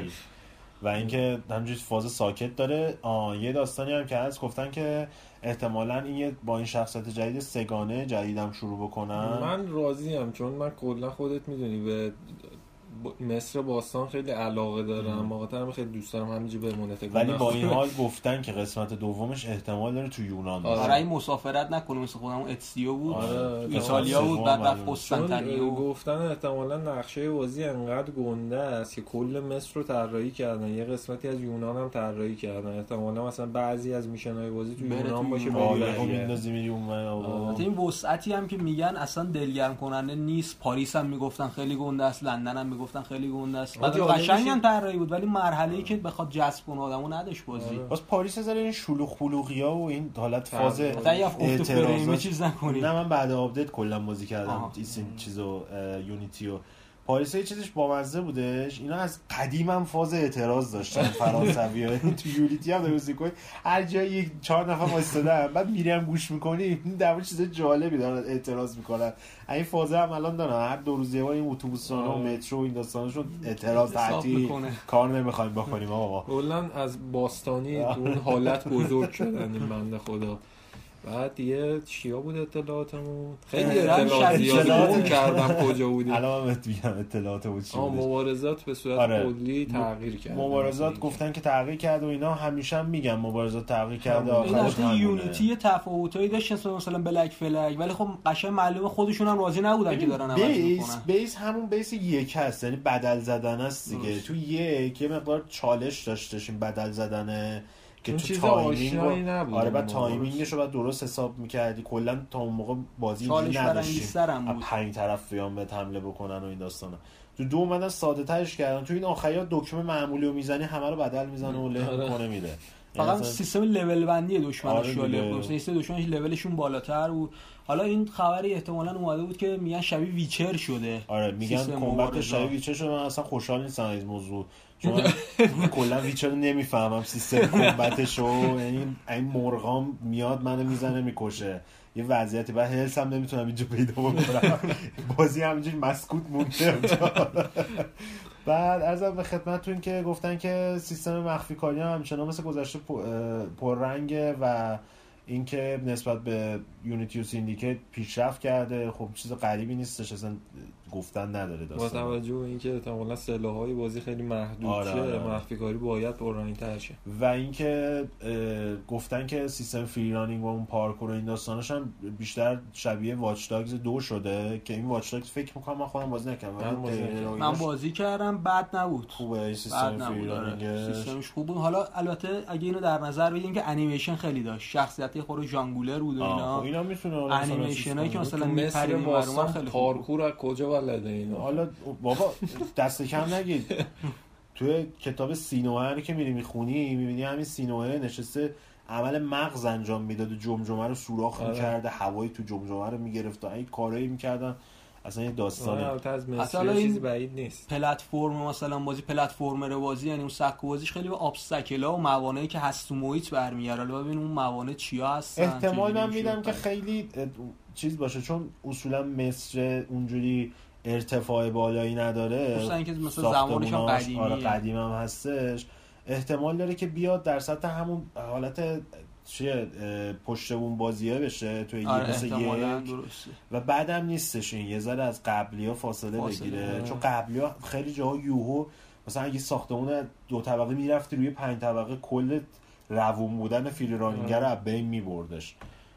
و اینکه همینجوری فاز ساکت داره. یه داستانی هم که هست گفتن که احتمالاً این با این شخصیت جدید سگانه جدیدم شروع بکنن.
من راضیم چون من کلا خودت میدونی به مصر باستان خیلی علاقه دارم، واقعا خیلی دوست دارم همینجوری بمونه.
ولی با این حال گفتن که قسمت دومش احتمال داره تو یونان باشه.
برای مسافرت نکنه مثل خودمون اتسیو بود، ایتالیا بود، بعد رفت قسطنطنیه.
گفتن احتمالاً نقشه بازی انقدر گنده است که کل مصر رو طراحی کردن، یه قسمتی از یونان هم طراحی کردن، احتمالاً مثلا بعضی از میشن‌های بازی تو یونان باشه،
میندازی اون.
این وسعتی هم که میگن اصلا دلگرم کننده نیست. پاریس هم میگفتن خیلی گنده است، لندن هم میگفتن خیلی گنده است. بعد قشنگ هم طراحی بود ولی مرحله‌ای که بخواد جذب کنه آدمو نداشت بازی.
باز پاریس زره این شلوغ پلوغیا و این حالت فاز
اعتراضی چیز نکنی.
نه من بعد آپدیت کلا بازی کردم این چیزو یونیتیو. پاریس یه چیزش بامزه بودش، اینا از قدیم هم فاز اعتراض داشتن فرانسوی‌ها. تو یونیتی هم موزیک هر جایی 4 نفر وایسادن بعد میریم گوش می‌کنی این در مورد چیز جالبی دارن اعتراض می‌کنن. این فازه هم الان دارن، هر 2 روز یه بار این اتوبوس‌ها و مترو این داستانشون اعتراض تعطیل کار نمی‌خوایم بکنیم آقا.
کلاً از باستانی تو اون حالت بزرگ شدن این بنده خدا. بعد یه چیا بود اطلاعاتمون؟ خیلی اطلاعات زیادی کردم کجا بودیم.
الان بهت میگم اطلاعات بود چی بود.
مبارزات به صورت کلی تغییر کرد.
مبارزات گفتن که تغییر کرد و اینا همیشه هم میگن مبارزات تغییر کرده.
آخرش یونیتی یه تفاوتایی داشت مثلا بلک فلگ، ولی خب قشنگ معلومه خودشون هم راضی نبودن که دارن عوض میکنن.
بیس همون بیس یک هست، یعنی بدل زدن است دیگه. تو یک یه مقدار چالش داشتش این بدل زدنه که تو تایمینگ نبود. آره بعد تایمینگش رو بعد درست حساب می‌کردی. کلا تا اون موقع بازی اینجوری نداشتیم 5 طرف بیان به حمله بکنن و این داستانا. تو دو اومدن ساده ترش کردن. تو این آخریا دکمه معمولی رو میزنی همه رو بدل میزنه و له میکنه میره.
فقط سیستم لول بندی دشمناش جالب بود.
آره
مثلا دشمناش لولشون بالاتر بود. حالا این خبری احتمالاً اومده بود که میگن شبیه ویچر شده.
آره میگن کامبت شبیه ویچر شده. من اصلا خوشحال نیستم از موضوع، چون کلا ویچر رو نمیفهمم سیستم کامبتشو. یعنی این مرغام میاد منو میزنه میکشه، یه وضعیتی بعد هلس هم نمیتونم اینجا پیدا بکنم. بازی همینجوری مسکوت مونده. بعد عرضم به خدمتتون که گفتن که سیستم مخفی کاری هم همچنان مثل گذشته پررنگه و اینکه نسبت به یونیتی و سیندیکیت پیشرفت کرده. خب چیز غریبی نیستش، اصلا گفتن نداره داستان.
با توجه به اینکه احتمالاً سلاح‌های بازی خیلی محدود مخفی کاری باید پررنگ‌تر شه.
و اینکه گفتن که سیستم فری رانینگ و اون پارکور و این داستاناش هم بیشتر شبیه واچ داگز 2 شده که این واچ داگز فکر می‌کنم من خودم بازی نکردم.
من بازی کردم، بد نبود.
خوبه این سیستم فری رانینگ،
سیستمش خوب بود. حالا البته اگه اینو در نظر بگیریم که انیمیشن خیلی داشت، شخصیتی خود ژانگولر بود و اینا
میتونه
انیمیشنایی که مثلا میپرید
واسه خیلی پارکور از کجا بلده اینا.
حالا بابا دست کم نگید. توی کتاب سینوهر که میری میخونی میبینی همین سینوهر نشسته عمل مغز انجام میداد و جمجمه رو سوراخ میکرده، هوایی تو جمجمه رو میگرفت و این کارایی میکردن. اصلا یه داستانه.
اصلا چیزی بعید نیست.
پلتفرم مثلا بازی پلتفرمر بازی، یعنی اون سکو بازیش خیلی به ابستکلا و موانعی که هست تو محیط برمیگره. حالا ببین اون موانع چیا هستن.
احتمال من میدم که خیلی چیز باشه، چون اصولا مصر اونجوری ارتفاع بالایی نداره،
مثلا اینکه مثلا زمانش هم قدیمیه.
آره قدیم هم هستش. احتمال داره که بیاد در سطح همون حالت چیه پشت بوم بازیه بشه توی مثل یک و بعدم نیستش این یه ذره از قبلی‌ها فاصله بگیره. چون قبلی‌ها خیلی جاها یوهو مثلا اگه ساختمون 2 طبقه میرفتی روی 5 طبقه کل روون بودن فری رانینگ رو از بین میبردش.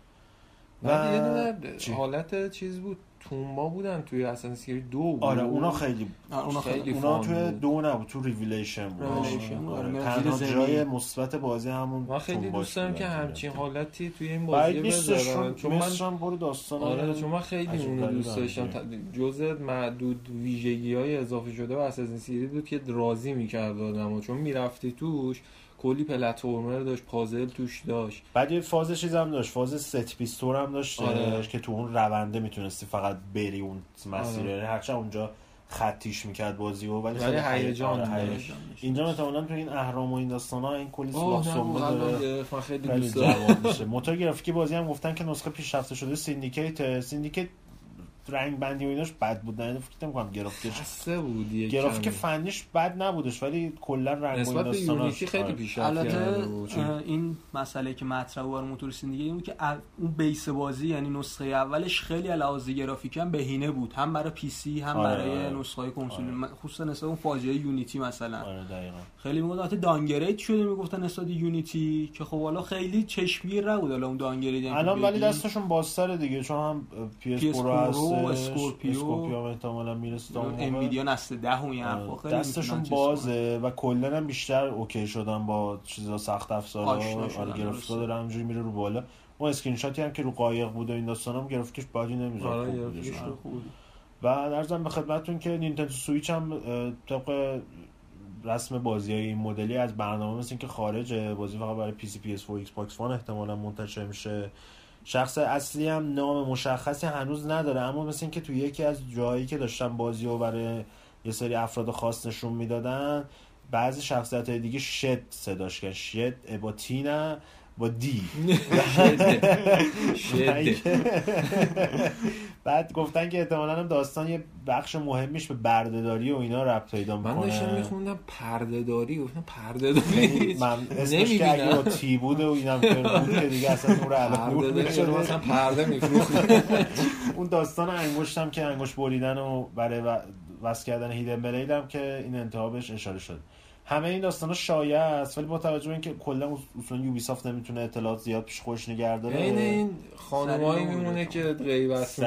و یه دونه حالت چیز بود، تومبا بودن توی اساسن کرید 2 بود.
آره اونا خیلی اونا توی 2 نبود، تو ریویلیشن بود. تنها جای مثبت بازی همون.
من خیلی دوست دارم که همچین حالتی توی این بازی بذارن،
چون من برو داستان.
آره چون من خیلی اونو دوست داشتم. جزء معدود ویژگی‌های اضافه شده و اساسن کرید بود که راضی می‌کرد آدمو، چون میرفتی توش کلی پلتفرمر داشت، پازل توش داشت.
بعد یه فاز چیز هم داشت، فاز ست پیستور هم داشت. آره. که تو اون رونده میتونستی فقط بری اون مسیر. آره. هرچند اونجا خطیش میکرد بازی و ولی خیلی هیجان اینجا مثلا تو این اهرام و این داستانا این کلی سلاح سنبه داره.
خیلی دوست دارم.
موتور گرافیکی بازی هم گفتن که نسخه پیشرفته شده سیندیکیت رنگ بندی و ایناش بد بود. نه فکر نمی‌کنم گرافیک فنیش بد نبودش، ولی کلا رنگ و داستاناش
خیلی پیشرفت
کرده. این مسئله که مطرح بود موتور سیندیکیت این که اون بیس بازی یعنی نسخه اولش خیلی علاوه گرافیکی هم بهینه بود، هم برای پی سی هم برای نسخه‌های کنسول. خصوصا نسبت اون فاجعه یونیتی مثلا.
آره دقیقاً.
خیلی میگفتن دانگرید شده، میگفتن نسبت یونیتی که خب حالا خیلی چشمگیر نبود حالا اون دانگرید.
الان ولی دستشون بازتر دیگه، چون هم پی اس پرو اسکورپیو احتمالاً میرسه.
انویدیا نسل 10 و این حرفا خیلی
دستشون بازه و کلا هم بیشتر اوکی شدن با چیزا سخت افزارا. آره گرافیکا داره همینجوری میره رو بالا. اون اسکرین شاتی هم که رو قایق بود و این داستانا گرافیکش باجی نمیذاره. خوب. و عرضم به خدمتتون که نینتندو سویچ هم طبق رسم بازیای این مدلی از برنامه مثل اینکه خارجه. بازی فقط برای پی سی پی اس 4 ایکس باکس وان احتمالاً منتشر میشه. شخص اصلی هم نام مشخصی هنوز نداره، اما مثل این که توی یکی از جایی که داشتن بازیو برای یه سری افراد خاص نشون میدادن بعضی شخصیت‌های دیگه شد صداش کرد. شد با تی نه با دی. بعد گفتن که احتمالاً هم داستان یه بخش مهمیش به برده‌داری و اینا ربط پیدا می‌کنه.
من داشتم می‌خوندم پرده‌داری، گفتم پرده‌داری
من اسمش که اگه با تی بود و اینم بود که دیگه اصلا نور علم
می‌شد، مثلا پرده می‌فروخت.
اون داستان انگشتم که انگشت بریدن و برای وصل کردن هیدن بلید هم که این انتها بهش اشاره شد. همه این داستانا شایعه است، ولی با توجه به اینکه کلا اصولا یوبیسافت نمیتونه اطلاعات زیاد پیش خودش نگه داره.
این خانمایی میمونه که غیبت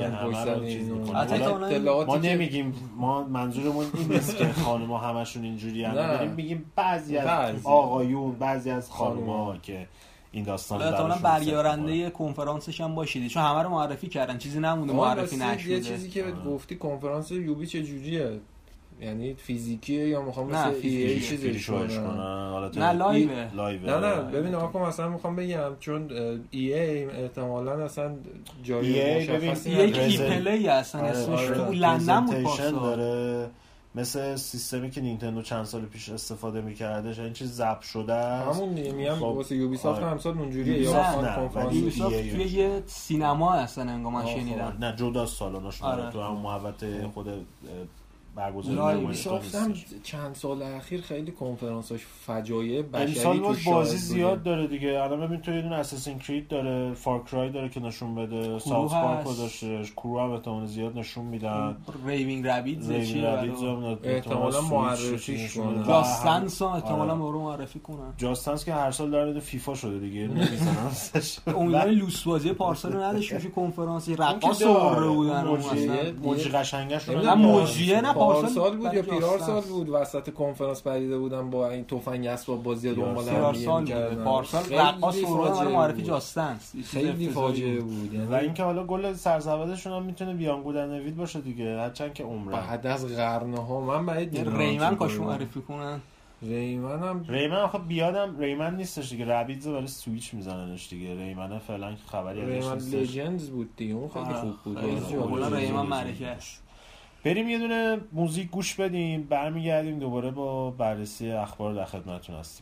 میکنن.
ما نمیگیم، ما منظورمون این نیست که خانم‌ها همشون اینجوری ان، داریم میگیم بعضی از آقایون، بعضی از خانم‌ها که این داستان رو
دارن. برگزارنده کنفرانسش هم باشید، چون همه رو معرفی کردن، چیزی نمونده معرفی نشده.
یه چیزی که گفتی کنفرانس یوبی چه جوریه یعنی فیزیکیه یا میخوام
نه،
مثل ای چیزی
کنن؟
نه
لایو.
نه ببین آقا مثلا میخوام بگم چون ای احتمالاً اصلا جای مشخصی
یک پلی اصلا اسمش تو لندن بود
داره، مثل سیستمی که نینتندو چند سال پیش استفاده می‌کردش، این چیز ضبط شده است.
همون میگم واسه یوبیسافت هم امسال اونجوریه یا
کنفرانس یوبیسافت توی یه سینما اصلا انگار من شنیدم.
نه جدا سالانشون تو همون محوطه خود برگزاری
یوبیسافت هم چند سال اخیر خیلی کنفرانساش فجایع بشری
توش بازی زیاد داره دیگه. الان ببین تو یه دونه اساسین کرید داره، فار کرای داره که نشون بده، ساوث پارک رو داشته، کرو هم احتمال زیاد نشون میدن،
ریوینگ رابیدز
احتمالا معرفیش کنن،
جاستنس احتمالا برو معرفی کنن.
جاستنس که هر سال داره فیفا شده دیگه نمیزنن.
امیدوارم لوس بازی پارسال رو نداشت میشه کنفرانسی رقاص آورده بودن
موجی قشنگش رو
نه موجیه نه
پارسال بود یا پیرارسال بود وسط کنفرانس پریده بودن با این تفنگ اسباب بازی دنبال هم می‌کردن.
پارسال رقاص رو معرفی جاستنس
خیلی فاجعه بود
و اینکه حالا گل سرسبدشون هم میتونه بیانگو در نوید باشه دیگه، هرچند که عمره
بعد از قرن‌ها من بعید
ریمن کاش معرفی کنن.
ریمن
آخه بیادم ریمن نیستش دیگه، رابیدز برای سویچ میزننش دیگه. ریمن فعلا خبری ازش نیست.
ریمن لژندز بود دیگه، اون خیلی خوب بود.
ریمن معرکه است.
بریم یه دونه موزیک گوش بدیم، برمیگردیم دوباره با بررسی اخبار در خدمتتون هستیم.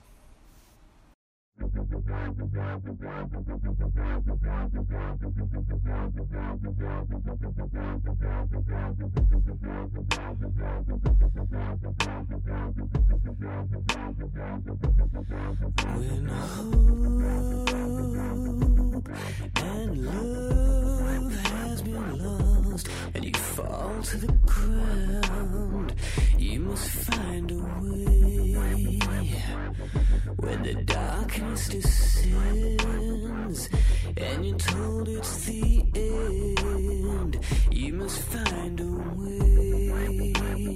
When hope and love has been lost and you fall to the ground, you must find a way. When the darkness descends and you're told it's the end, you must find a way.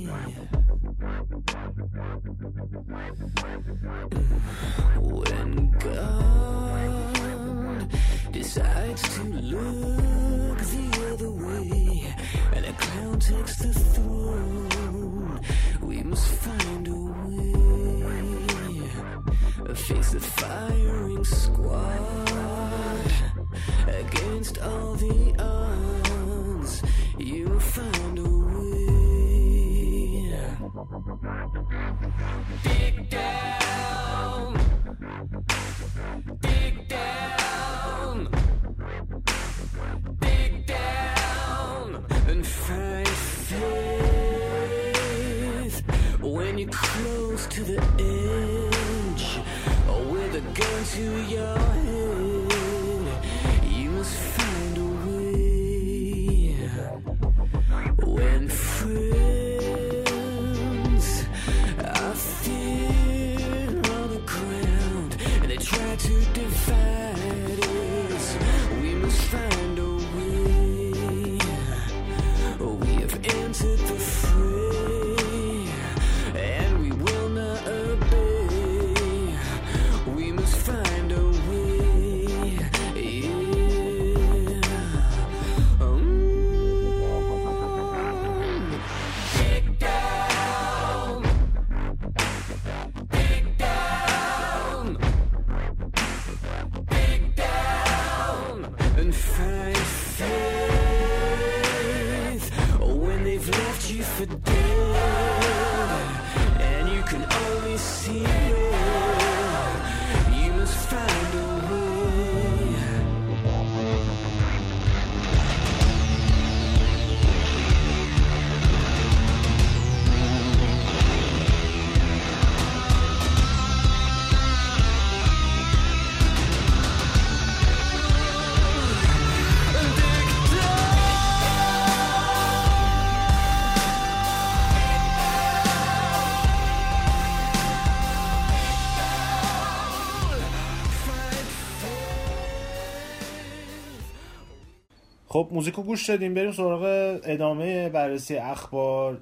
When God decides to look the other way and a clown takes the throne, we must find a way. Face the firing squad against all the odds, you'll find a way. Dig down, dig down, dig down, and find faith when you're close to the edge, or with a gun to your head, you must find a way. When friends are thin on the ground and they try to divide us, we must find a way. We have entered the fray and we will not obey. We must find a way. Yeah. Dig down, dig down, dig down, and find faith when they've left you for dead, and you can only see red. You must find a way.
خب موزیکو گوش دادیم، بریم سراغ ادامه بررسی اخبار.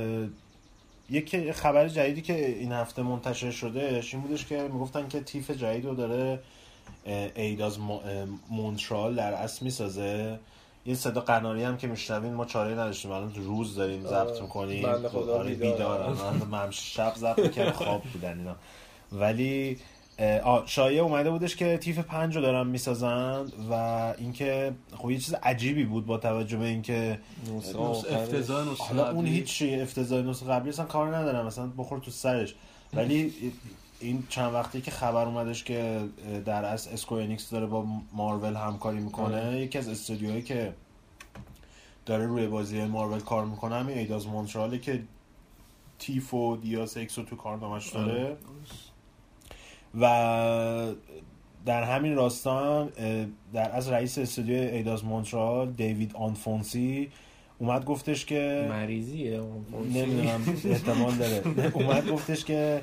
یک خبر جدیدی که این هفته منتشر شده این بودش که میگفتن که تیف جدید رو داره ایداز مونترال در اصل میسازه این صدا قناری هم که میشنوین ما چاره‌ای نداشتیم، الان تو روز داریم ضبط می‌کنیم.
بنده خدا
بیدارن. من شب ضبط می‌کردم خواب بودن اینا. ولی شایعه اومده بودش که تیف 5 رو دارن میسازن و اینکه خب یه چیز عجیبی بود با توجه به اینکه
افتضاح نسخه
حالا اون هیچ افتضاح نسخه قبلی اصلا کار ندارم، مثلا بخور تو سرش. ولی این چند وقتی که خبر اومدش که در اصل اسکوئر داره با مارول همکاری میکنه، یکی از استودیوهایی که داره روی بازی مارول کار میکنه همین ایداز مونتراله که تیف و دیاس اکس رو تو کارنامه‌اش داره. و در همین راستا در از رئیس استودیو ایداز مونترال دیوید آنفونسی اومد گفتش که
مریضیه
نمیدونم احتمال داره اومد گفتش که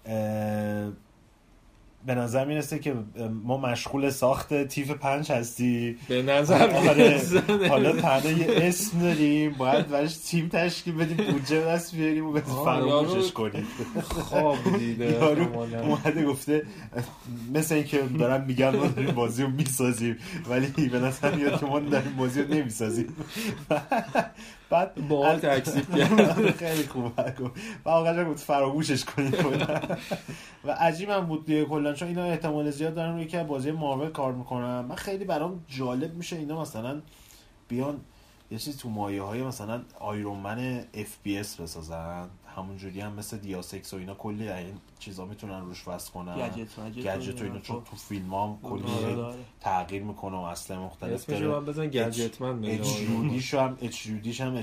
به نظر میرسه که ما مشغول ساخت تیف 5 هستی.
به نظر
حالا تنها یه اسم داریم، باید براش تیم تشکیل بدیم، بودجه به دست بیاریم و فراموشش کنیم.
خواب دیده
یارو اومده گفته مثل این که دارم میگم ما داریم بازی رو میسازیم ولی به نظر میاد که ما داریم بازی رو نمیسازیم. بعد
با تکسیب کرد.
خیلی خوبه و آقا گفت فراموشش کنید. و عجیبم بود دیگه کلا، چون اینا احتمال زیاد دارن روی که بازی مارول کار میکنن. من خیلی برام جالب میشه اینا مثلا بیان یه چیز تو مایه‌های مثلا آیرون من FPS بسازن، همونجوری هم مثل دیاسکس و اینا کلی این چیزا میتونن روش وصل کنن، گجت و اینا، چون تو فیلمام کلی تغییر میکنه و اصلا مختلف
اسمش رو بزن گجت من
HUDش هم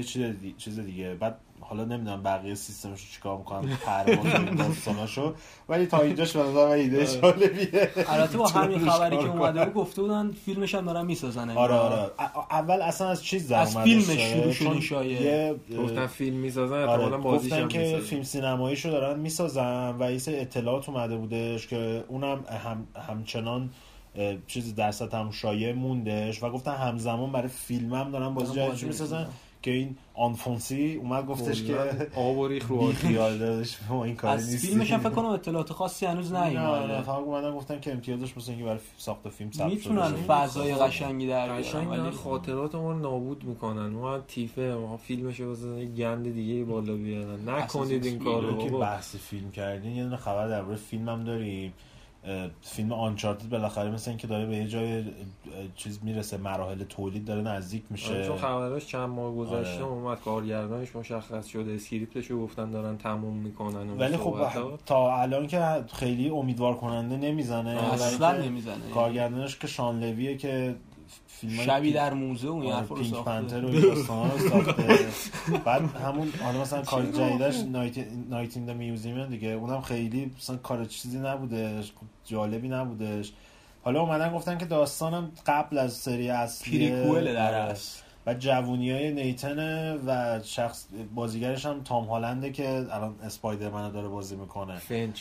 چیز دیگه. بعد حالا نمیدونم بقیه سیستمش رو چیکار میکنم پرواز داستاناشو، ولی تا اینجاش به نظر من ایده جالبیه.
البته با همین خبری که اومده بود گفته بودن فیلمش هم دارن میسازن.
آره اول اصلا از چیز در اومدش،
از فیلمش شروع شد شایعه،
گفتن فیلم میسازن، احتمالاً بازیش هم
میسازن، گفتن که فیلم سینماییشو دارن میسازن و این اطلاعات اومده بودش که اونم همچنان چیز درصد هم شایعه موندش و گفتن همزمان برای فیلم هم دارن بازی میسازن که این آنفونسی اومد گفتش که
آب و ریخ رو
خیال داشت ما این کاری نیست.
از فیلمش هم فکر کنم اطلاعات خاصی هنوز نیومده.
نه فقط اومدن گفتن که امتیازش مثلا اینکه برای ساخت فیلم ثبت
میتونن فضای قشنگی در
بیارن ولی خاطرات ما رو نابود میکنن. ما تیفه ما فیلمشو واسه گند دیگه بالا بیارن. نکنید این کارو.
که بحث فیلم کردین یه دونه خبر درباره فیلمم داریم. فیلم آنچارتد بالاخره مثلا اینکه داره به یه جای چیز میرسه، مراحل تولید داره نزدیک میشه.
چون خبرش چند ماه گذشته اومد کارگردانش مشخص شده، اسکریپتشو گفتن دارن تموم میکنن.
ولی خب تا الان که خیلی امیدوار کننده نمیزنه،
اصلا نمیزنه.
کارگردانش که شان لویه که
شبی در موزه و این حرفا رو
پینک
ساخته،
پنتر و این داستانا رو ساخته. بعد همون حالا مثلا کار جدیدش نایت این د میوزیم دیگه، اونم خیلی مثلا کار چیزی نبودش، جالبی نبودش. حالا اومدن گفتن که داستانم قبل از سری اصلی
پریکوئل در است
و جوونیای نیتنه و شخص بازیگرش هم تام هالنده که الان اسپایدرمن داره بازی میکنه.
فنچ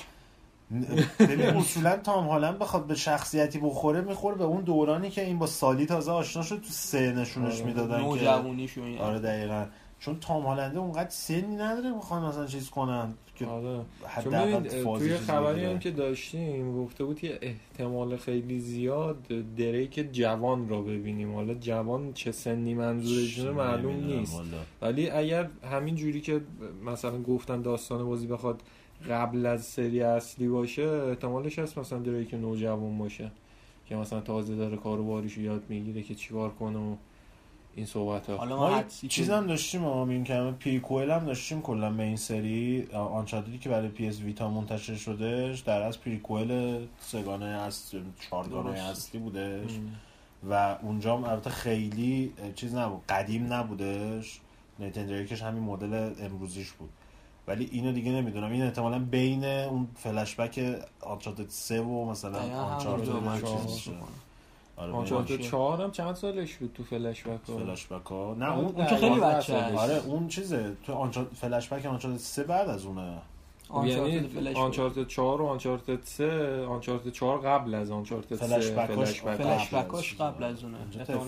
ببین اصولا تام هالند بخواد به شخصیتی بخوره میخوره به اون دورانی که این با سالی تازه آشنا شد تو سه نشونش میدادن که
نوجوانیشو.
آره دقیقاً، چون تام هالنده اونقدر سنی نداره بخوان مثلا چیز کنن که
آره.
حداقل
توی خبری هم که داشتیم گفته بود که احتمال خیلی زیاد دریک جوان رو ببینیم. حالا جوان چه سنی منظورشونه معلوم نیست، ولی اگر همین جوری که مثلا گفتن داستان بازی بخواد قبل از سری اصلی باشه، احتمالش هست مثلا دریک نوجوان باشه که مثلا تازه داره کاروباریشو یاد میگیره که چیکار کنه و این صحبت‌ها.
حالا
ما چیزام داشتیم، ما میگیم که پریکوئل هم داشتیم کلا به این سری آنچارتدی که برای PS ویتا منتشر شدهش در از پریکوئل سگانه از چهارگانه اصلی بودش و اونجا هم البته خیلی چیز نبود، قدیم نبودش، نیتن دریکش همین مدل امروزیش بود. ولی اینو دیگه نمیدونم، این احتمالاً بین اون فلش بک آنچارتد 3 و مثلا آنچارتد چیز.
آره آنچارتد 4 هم چند سالش بود تو فلش
بک ها؟ نه اون
که خیلی بچه‌ه.
آره اون چیزه تو آنچارتد فلش بک آنچارتد 3 بعد از اونه.
یعنی آنچارتد 4 و آنچارتد 3، آنچارتد 4 قبل از آنچارتد 3،
فلش بکاش قبل از اونه.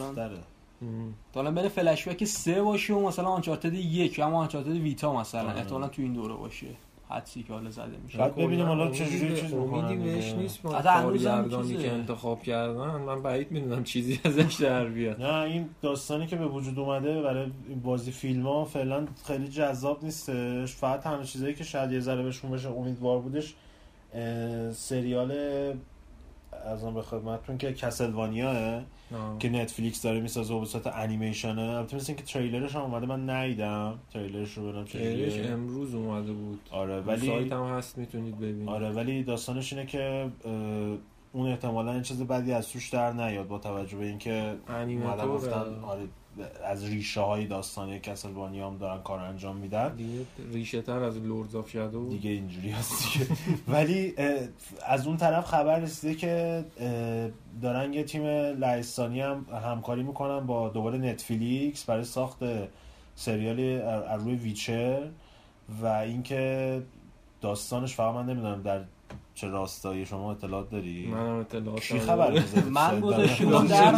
احتمالاً بین فلش بک 3 باشه و مثلا آنچارتد 1 اما آنچارتد ویتا مثلا احتمالاً تو این دوره باشه. حدسی که حالا زده میشه.
بعد ببینیم حالا چجوری چیز می‌کنن.
امیدی بهش نیست با
حتی هنوزم
کارگردانی
چیزه.
که انتخاب کردن. من بعید میدونم چیزی ازش در بیاد.
نه این داستانی که به وجود اومده برای این بازی فیلم‌ها فعلا خیلی جذاب نیستش. فقط همه چیزایی که شاید یه ذره بهشون بشه امیدوار بودش سریال ازم به خدمتتون که کسلوانیاه که نتفلیکس داره میسازه و به صورت انیمیشنه. البته مثل اینکه تریلرش هم اومده، من ندیدم تریلرش رو ببینم
تریلرش امروز اومده بود.
آره ولی
سایت هم هست میتونید ببینید.
آره ولی داستانش اینه که اون احتمالاً این چیز بدی از توش در نیاد با توجه به اینکه اومدن گفتن آره از ریشه های داستانی کسلوانیا هم دارن کار انجام میدن
دیگه، ریشه تر از لوردز آف شادو
دیگه اینجوری هست دیگه. ولی از اون طرف خبر رسیده که دارن یه تیم لهستانی هم همکاری میکنن با دوباره نتفلیکس برای ساخت سریالی از روی ویچر و اینکه داستانش فقط من نمیدونم در چه راستایی شما اطلاعات داری؟
منم اطلاعات
چی خبر می‌ذاری؟
من گذاشتم در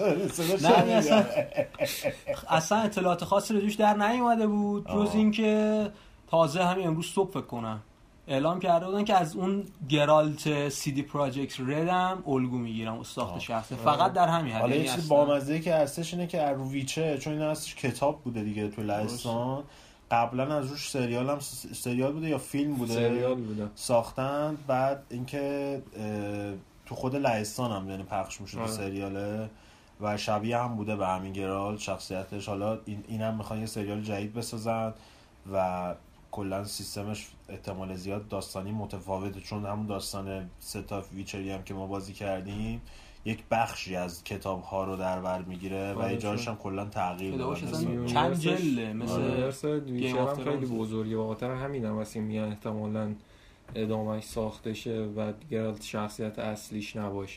نه اصلا اطلاعات خاصی روش در نیومده بود جز اینکه تازه همین امروز صبح فکر کنم اعلام کرده بودن که از اون گرالت CD پراجکت رد هم الگو میگیرم ساخت شخصه. فقط در همین حد.
حالا یه چیز بامزه‌ای که هستش اینه که رو ویچه چون این هستش کتاب بوده دیگه تو لهستان، قبلا از روش سریال بوده یا فیلم بوده
سریال بوده
ساختن، بعد اینکه تو خود لهستان هم یعنی پخش میشد سریاله و شبیه هم بوده به همین گرالت شخصیتش. حالا اینم میخوان یه سریال جدید بسازن و کلا سیستمش احتمال زیاد داستانی متفاوته چون همون داستان ستا ویچری هم که ما بازی کردیم یک بخشی از کتاب ها رو در بر میگیره و اجراش هم کلا تغییر داده.
چند جلده مثل
ویچر هم خیلی بزرگه و خاطر همین هم واسه میگن احتمالاً ادامهش ساخته شه و گرالت شخصیت اصلیش نباشه.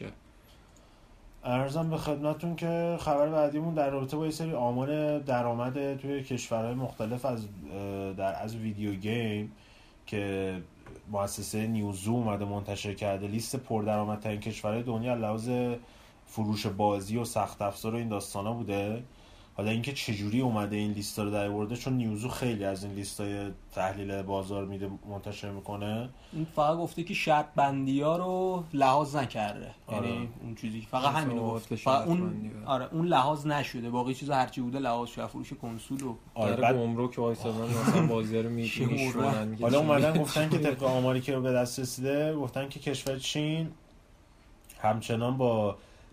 عرضم به خدمتون که خبر بعدیمون در رابطه با یه سری آمار درآمد توی کشورهای مختلف از ویدیو گیم که مؤسسه نیوزو اومده منتشر کرده لیست پردرآمدترین کشورهای دنیا لحاظ فروش بازی و سخت افزار و این داستانا بوده. حالا اینکه چجوری اومده این لیستا رو در آورده چون نیوزو خیلی از این لیستای تحلیل بازار میده منتشر میکنه.
این فقط گفته که شرط بندی‌ها رو لحاظ نکرده. یعنی اون چیزی فقط همین رو گفته. فقط اون لحاظ نشده. باقی چیزا هرچی بوده لحاظ شده. فروش کنسول و
بعد گمرک وایسادن مثلا بازی رو میشورن.
حالا اومدن گفتن که طبق آماری که به دست رسیده گفتن که کشور چین همچنان با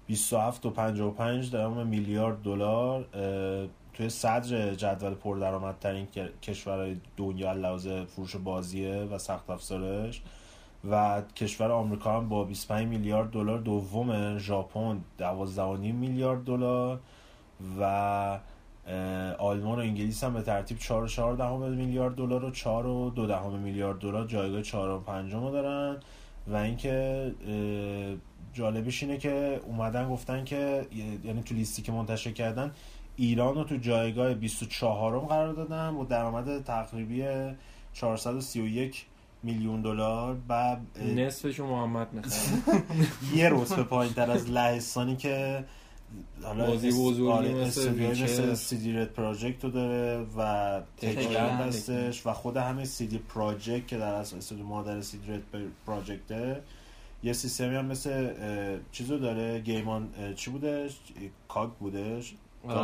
27.55 میلیارد دلار توی صدر جدول پردرآمدترین کشورهای دنیا لحاظ فروش بازیه و سخت افزارش و کشور آمریکا هم با 25 میلیارد دلار دومه، ژاپن 12.5 میلیارد دلار و آلمان و انگلیس هم به ترتیب 4.4 میلیارد دلار و 4.2 میلیارد دلار جایگاه 4 و 5 دارن. و اینکه جالبش اینه که اومدن گفتن که یعنی تو لیستی که منتشر کردن ایران رو تو جایگاه 24 قرار دادن با درآمد تقریبی 431 میلیون دلار و
نصفشو محمد می‌خره.
یه رتبه پایین‌تر از لهستانی که
بازی بزرگی
مثل CD Red Project رو داره و تکرار هستش و خود همه CD Project که در اصل استودیو مادر CD Red Project یه سیستمی هم مثل چیزو داره گیمان چی بودش؟ کاگ بودش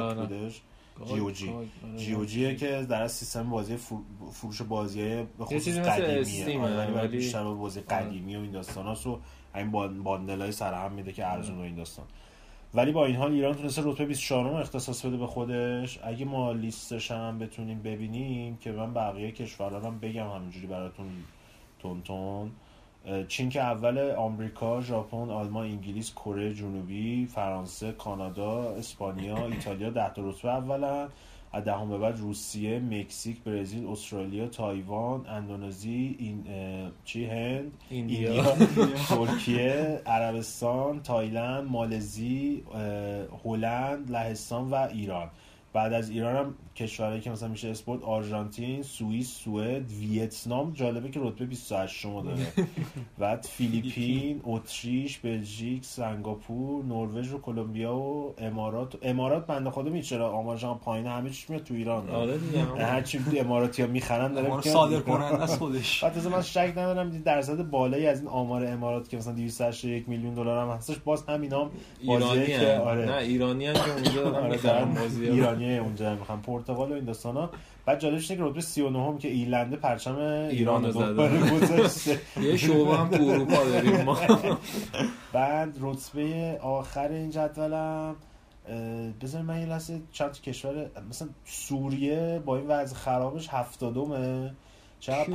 GOG که در از سیستم بازی فروش بازی‌های به خصوص قدیمیه ولی بیشتر بازی قدیمی و این داستاناست و این باندلای سرهم میده که ارزون و این داستان. ولی با این حال ایران تونسته رتبه 24 اختصاص بده به خودش. اگه ما لیستش هم بتونیم ببینیم که من بقیه کشورها هم بگم همینجوری براتون تون چین که اول، آمریکا، ژاپن، آلمان، انگلیس، کره جنوبی، فرانسه، کانادا، اسپانیا، ایتالیا 10 تا رتبه اولن. از دهم به بعد روسیه، مکزیک، برزیل، استرالیا، تایوان، اندونزی، هند، ایندیا، ترکیه، عربستان، تایلند، مالزی، هلند، لهستان و ایران. بعد از ایران هم کشورهایی که مثلا میشه اسپورت، آرژانتین، سوئیس، سوئد، ویتنام جالبه که رتبه 28 داره. بعد فیلیپین، اتریش، بلژیک، سنگاپور، نروژ و کلمبیا و امارات بنده خدا میچرا آمارشون پایینه، همه چیش میاد تو ایران.
آره دیگه
هر چی اماراتی‌ها میخرن داره
صادر کننده از خودش.
بعد من شک ندارم درصد بالایی از این آمار امارات که مثلا 281 میلیون دلار هم هستش، باز همینام
ایرانی
که آره
نه ایرانی هم که اونجا دارن میخرن بازی
ایرانی اونجا میخوان پرتغال و این داستانا. بعد جالبش اینه که رتبه 39 که ایرلند پرچم ایران
زده
گذاشته.
یه شعبه هم تو اروپا داریم ما.
بعد رتبه آخر این جدولم بذار من یه لحظه چند کشور، مثلا سوریه با این وضع خرابش 70م چقدر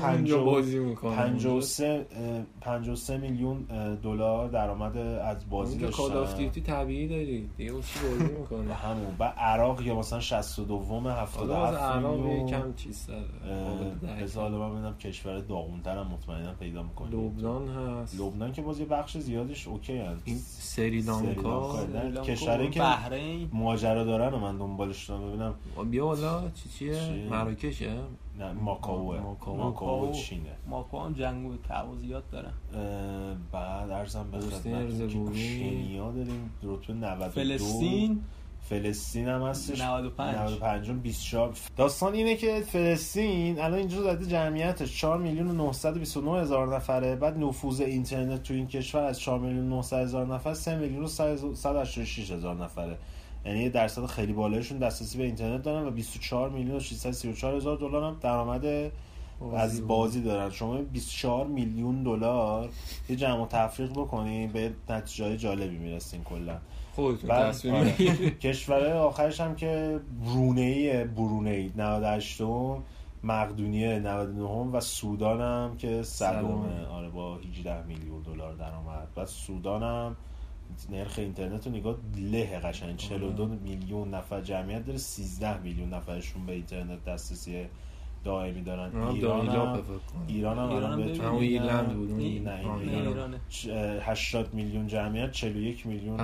53 میلیون دلار درآمد از بازی داشتن.
کال آف دیوتی طبیعی داری دیگه، چی بازی میکنه
همون. بعد عراق یا مثلا 62م 77
عراق یکم چیز داره.
بذار من ببینم کشور داغون‌ترم مطمئنا پیدا می‌کنم.
لبنان هست.
لبنان که باز یه بخش زیادش اوکی هست.
این سریلانکا
کشوری که
بحرین
ماجرا دارن و من دنبالش دارم ببینم.
بیا والا چیه؟ مراکشه؟
نه ماکائو چینه.
ماکائو هم جنگ و تعویضات دارن.
بعد ارزم به خدمت کنیا داریم رتبه 92. فلسطین هم هستش 95 24. داستان اینه که فلسطین الان اینجا زده جمعیتش 4 میلیون و 929 هزار نفره، بعد نفوذ اینترنت تو این کشور از 4 میلیون و 900 هزار نفر 3 میلیون و 186 هزار نفره، یعنی یه درصد خیلی بالایشون دسترسی به اینترنت دارن و 24 میلیون و 634 هزار دلار هم درآمد از بازی دارن. شما 24 میلیون دلار یه جمع و تفریق بکنین به نتیجه جالبی میرسین کلا.
خودتون تصمیم
بگیرید. کشور آخرش هم که برونی 98م، مقدونیه 99م و سودان هم که 100م آره با 18 میلیون دلار درآمد. بعد سودان هم نرخ اینترنت رو نگاه له قشنگ 42 میلیون نفر جمعیت داره، 13 میلیون نفرشون به اینترنت دسترسی دائمی دارن. ایران هم بهتون
ایرلند بود.
ایران 80 میلیون جمعیت 41 میلیون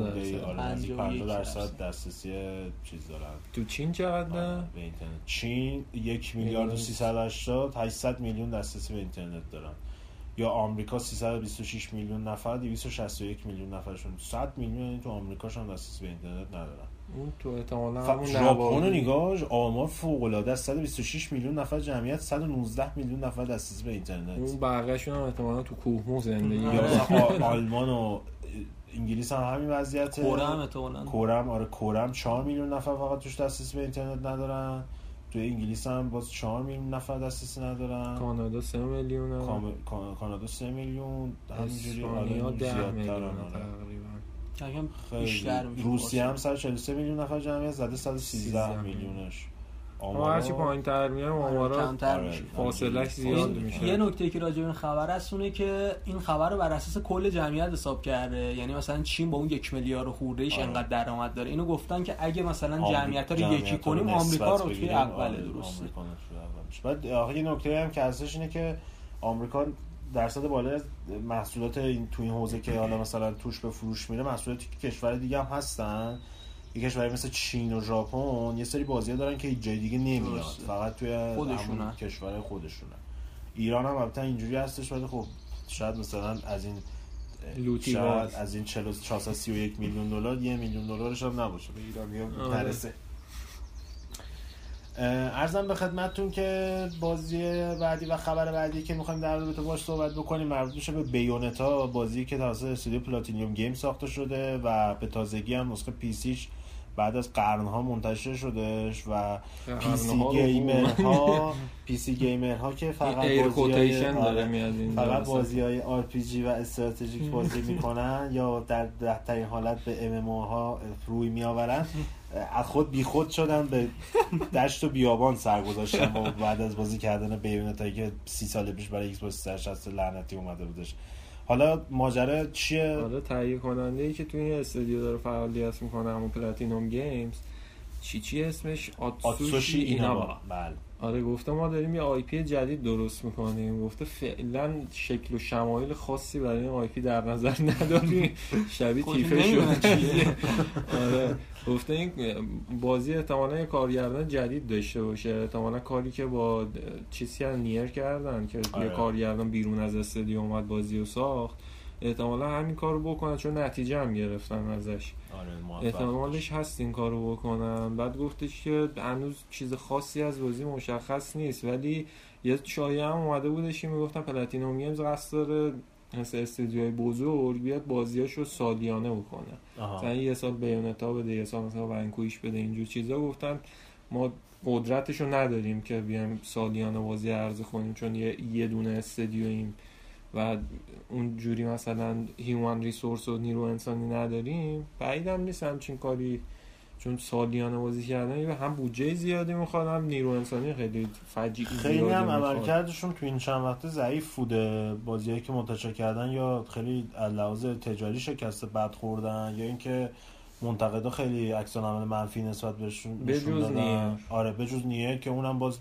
50% دسترسی چیز دارن.
تو چین چقدر
به اینترنت؟ چین 1 میلیارد و 380 800 میلیون دسترسی به اینترنت دارن. یا آمریکا 326 میلیون نفر 261 میلیون نفرشون 100 میلیون تو آمریکاشون دسترسی به اینترنت ندارن.
اون تو احتمالاً همون
ژاپن نگاه آمار فوق العاده است، 126 میلیون نفر جمعیت 119 میلیون نفر دسترسی به اینترنت.
اون بقیه‌شون هم احتمالاً تو کوهمو زندگی
یا آلمان و انگلیس هم همین وضعیته. کره هم 4 میلیون نفر فقط توش دسترسی به اینترنت ندارن. تو انگلیس هم باز 4 میلیون نفر دسترسی ندارن.
کانادا 3 میلیونه.
کانادا 3 میلیون همینجوری.
اسپانیا 10 میلیون
کم بیشتر میشه.
روسیه هم 143 میلیون نفر جمعیت زده 113 میلیونش.
اما هرچی پایین‌تر میایم آمارا
کمتر میشه،
فاصله‌اش زیاد میشه.
یه نکته که راجع به این خبر هست اونه که این خبر رو بر اساس کل جمعیت حساب کرده، یعنی مثلا چین با اون 1 میلیارد خورده‌ایش انقدر درآمد داره. اینو گفتن که اگه مثلا جمعیت‌ها رو یکی کنیم آمریکا رو توی اوله. درسته.
بعد آخه یه نکته هم که هستش اینه که آمریکا درصد بالای از محصولات این تو این حوزه که حالا مثلا توش به فروش میره محصولاتی که کشور دیگه هم هستن، یه کشوری مثل چین و ژاپن یه سری بازی‌ها دارن که جای دیگه نمیاد، فقط توی همون کشور خودشونه. ایران هم البته اینجوری هستش، ولی خب شاید مثلا از این
لوتی
از این 431 میلیون دلار 1 میلیون دلارش هم نباشه به ایرانی‌ها برسه. عرضم به خدمتتون که بازی بعدی و خبر بعدی که می‌خوایم در رابطه باهاش صحبت بکنیم مربوط میشه به بیونتا، بازی که توسط استودیو پلاتینیوم گیم ساخته شده و به تازگی هم نسخه پیسیش بعد از قرن‌ها منتشر شدهش و پی سی گیمرها که فقط بازی‌های آر پی جی و استراتژیک بازی میکنن یا در بهترین حالت به ام ام او ها روی میآورن، از خود بیخود شدن به دشت و بیابان سر گذاشتن و بعد از بازی کردن بیونتایی که 30 سال پیش برای ایکس باکس 360 لعنتی اومده بودش. حالا ماجرا چیه؟
حالا تهیه کننده‌ای که توی این استودیو داره فعالیت میکنه همون پلاتینوم گیمز چی اسمش
آتسوشی اینابا. بله
آره گفته ما داریم یه آی پی جدید درست میکنیم، گفته فعلا شکل و شمایل خاصی برای این آی پی در نظر نداریم، شبیه تیفه شده. آره گفته این بازی احتمالاً یه کارگردان جدید داشته باشه، احتمالاً کاری که با چیزی نیر کردن که یه کارگردان بیرون از استودیو اومد بازی رو ساخت، احتمالاً همین کارو بکنن چون نتیجه هم گرفتن ازش.
آره
احتمالش هست این کارو بکنن. بعد گفتش که هنوز چیز خاصی از بازی مشخص نیست، ولی یه شایعه هم اومده بودش که میگفتن پلاتینوم گیمز قصد داره مثل استودیوهای بزرگ بیاد بازیاشو سالیانه بکنه، مثلا یه سال بیونتا بده، یه سال مثلا ونکویش بده، اینجور چیزا. گفتن ما قدرتشو نداریم که بیایم سالیانه بازی عرضه کنیم چون یه دونه استودیویم و اون جوری مثلا هیومن ریسورس و نیرو انسانی نداریم. بعیدم نیست همچین کاری، چون سالیانه بازی کردن هم بودجه زیادی میخواد، هم نیرو انسانی خیلی فجیعی
خیلی هم عملکردشون تو این چند وقته ضعیف بوده. بازیایی که منتشر کردن یا خیلی از لحاظ تجاری شکست بد خوردن، یا اینکه منتقدا خیلی عکس العمل منفی نسبت بهشون دادن. آره بجز نیه که اونم باز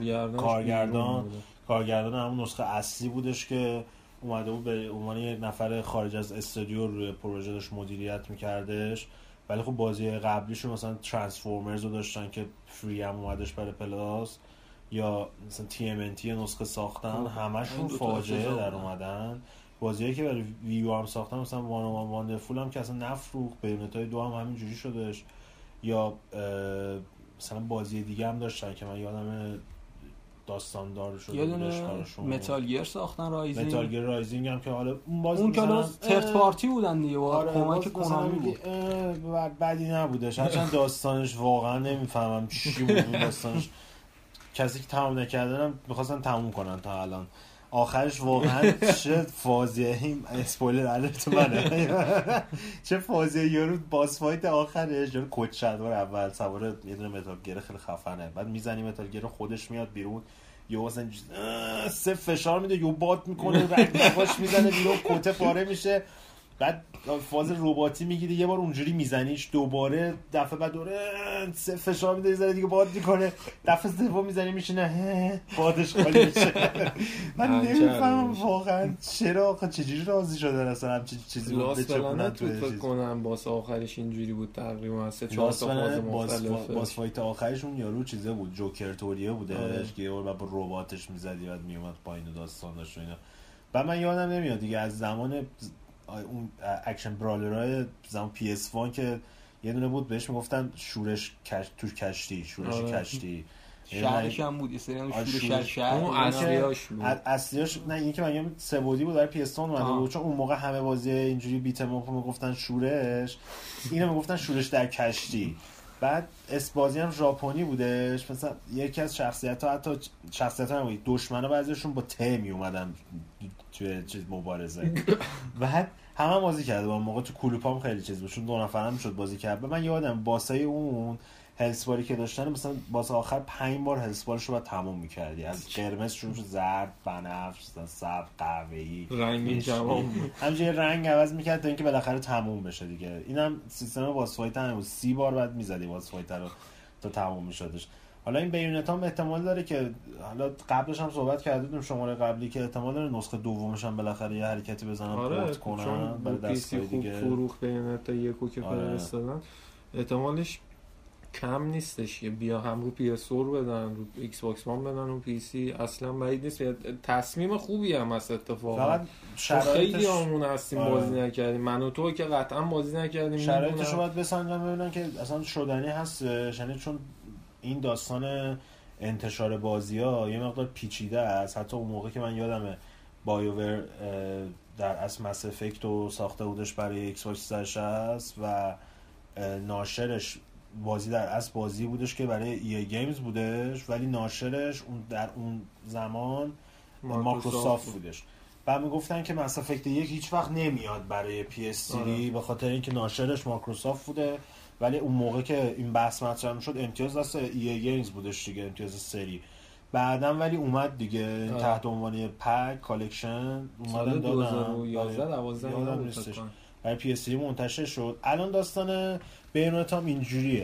کارگردان همون نسخه اصلی بودش که اومده بود به عنوان یک نفر خارج از استودیو روی پروژه داشت مدیریت میکردش. ولی خب بازی قبلیشون مثلا ترانسفورمرز رو داشتن که فری هم اومدش برای پلاس، یا مثلا TMNT نسخه ساختن، همشون فاجعه در اومدن. بازیایی که برای ویو هم ساختن مثلا وان واندرفول هم که اصلا نفروخت، بیونتای 2 هم همین جوری شدش. یا مثلا بازی دیگه هم داشتن که من یادم داستان دار شده بودش کارشون.
متال گیر ساختن،
متال گیر رایزینگ هم که حالا
اون که ترد پارتی بودن دیگه، کمک کنامی بود،
بعدی نبودش. هرچند داستانش واقعا نمیفهمم چی بود اون داستانش. کسی که تمام نکردنم می‌خواستن تموم کنن تا الان. آخرش واقعا چه فاجعه‌ای، اسپویلر الرت منه، چه فاجعه‌ای. یارو باس فایت آخرش یارو کوچ شلوار اول سوار یه دونه متال گیر خیلی خفنه، بعد میزنی متال گیر خودش میاد بیرون، یهو مثلا سه فشار میده، یهو باد میکنه، رنگ نقاش میزنه بیرون، کته پاره میشه. بعد فاز رباتی میگیری، یه بار اونجوری میزنیش، دوباره دفعه بعد دوره سه فشار میده، یه دیگه باد میکنه، دفعه سوم میزنی میشینه بادش خالی میشه. من نمیفهمم واقعا چرا چجوری راضی شدن اصلا همچین چیزی رو بچپونن تو
فکر کنم باس آخرش اینجوری بود تقریبا 3-4 تا فاز مختلف.
باس فایت آخرشون یارو چیزه بود، جوکر توریه بودش که یارو با رباتش میزدی بعد میومد پایین و داستان داشت اینا. بعد من یادم نمیاد دیگه از زمان اون اکشن برالرهای زمان PS1 که یه دونه بود بهش میگفتن شورش توش کشتی، شورش کشتی
شهرش هم بود، یه سری شورش
اون اصلیاش بود.
اصلیاش نه، این که من میگم سبودی بود برای PS1 اومده بود، چون اون موقع همه بازی اینجوری بیت ام اپ میگفتن شورش، اینو میگفتن شورش در کشتی. بعد بازی هم ژاپنی بودش، مثلا یکی از شخصیت‌ها، حتی شخصیت‌ها نمید دشمنا بعضیشون با ت می اومدن توی چیز مبارزه. بعد همه بازی کرده با موقع تو کلوپام خیلی چیز بود، چون 2 نفر هم شد بازی کرد. من یادم باسای اون هلس باری که داشتن مثلا باس آخر 5 بار هلس بارش رو بعد تموم می‌کردی، از قرمز شروع شد، زرد، بنفش، سبز، قهوه‌ای،
رنگین تمام،
همینجوری رنگ عوض می‌کرد تا اینکه بالاخره تموم بشه دیگه. اینم سیستم باس فایت هم بود، 30 بار بعد می‌زدی باس فایت رو تا تموم می‌شدش. حالا این بیونتا هم احتمال داره که حالا قبلش هم صحبت کردیم شماره قبلی که احتمال داره نسخه دومش هم بالاخره یه حرکتی بزنن پورت کنن برای دستگاه دیگه.
فروخت بیونتا یکو که فرستادن احتمالش کم نیستش که بیا هم رو PS4 بدن، رو ایکس باکس وان بدن، رو پی سی. اصلا بعید نیست. تصمیم خوبی هم هست اتفاقا. خیلی همون هستیم بازی نکردیم، من و تو که قطعا بازی نکردیم.
شرایطش رو باید بسنجن ببینن که اصلا شدنی هستش، یعنی چون این داستان انتشار بازی‌ها یه مقدار پیچیده است. حتی اون موقع که من یادمه بایوور در اصل مس افکت رو ساخته بودش برای ایکس باکس 360 و ناشرش بازی در اصل بازی بودش که برای ای گیمز بودش، ولی ناشرش اون در اون زمان مایکروسافت بودش. بعد میگفتن که مس افکت 1 هیچ وقت نمیاد برای PS3 به خاطر اینکه ناشرش مایکروسافت بوده، ولی اون موقع که این بحث مطرح شد امتیاز دست ای گیمز بودش دیگه، امتیاز سری. بعدم ولی اومد دیگه تحت عنوان پک کالکشن اومدن دادن 2011-12 برای PS3 منتشر شد. الان داستان بیونتا هم اینجوریه،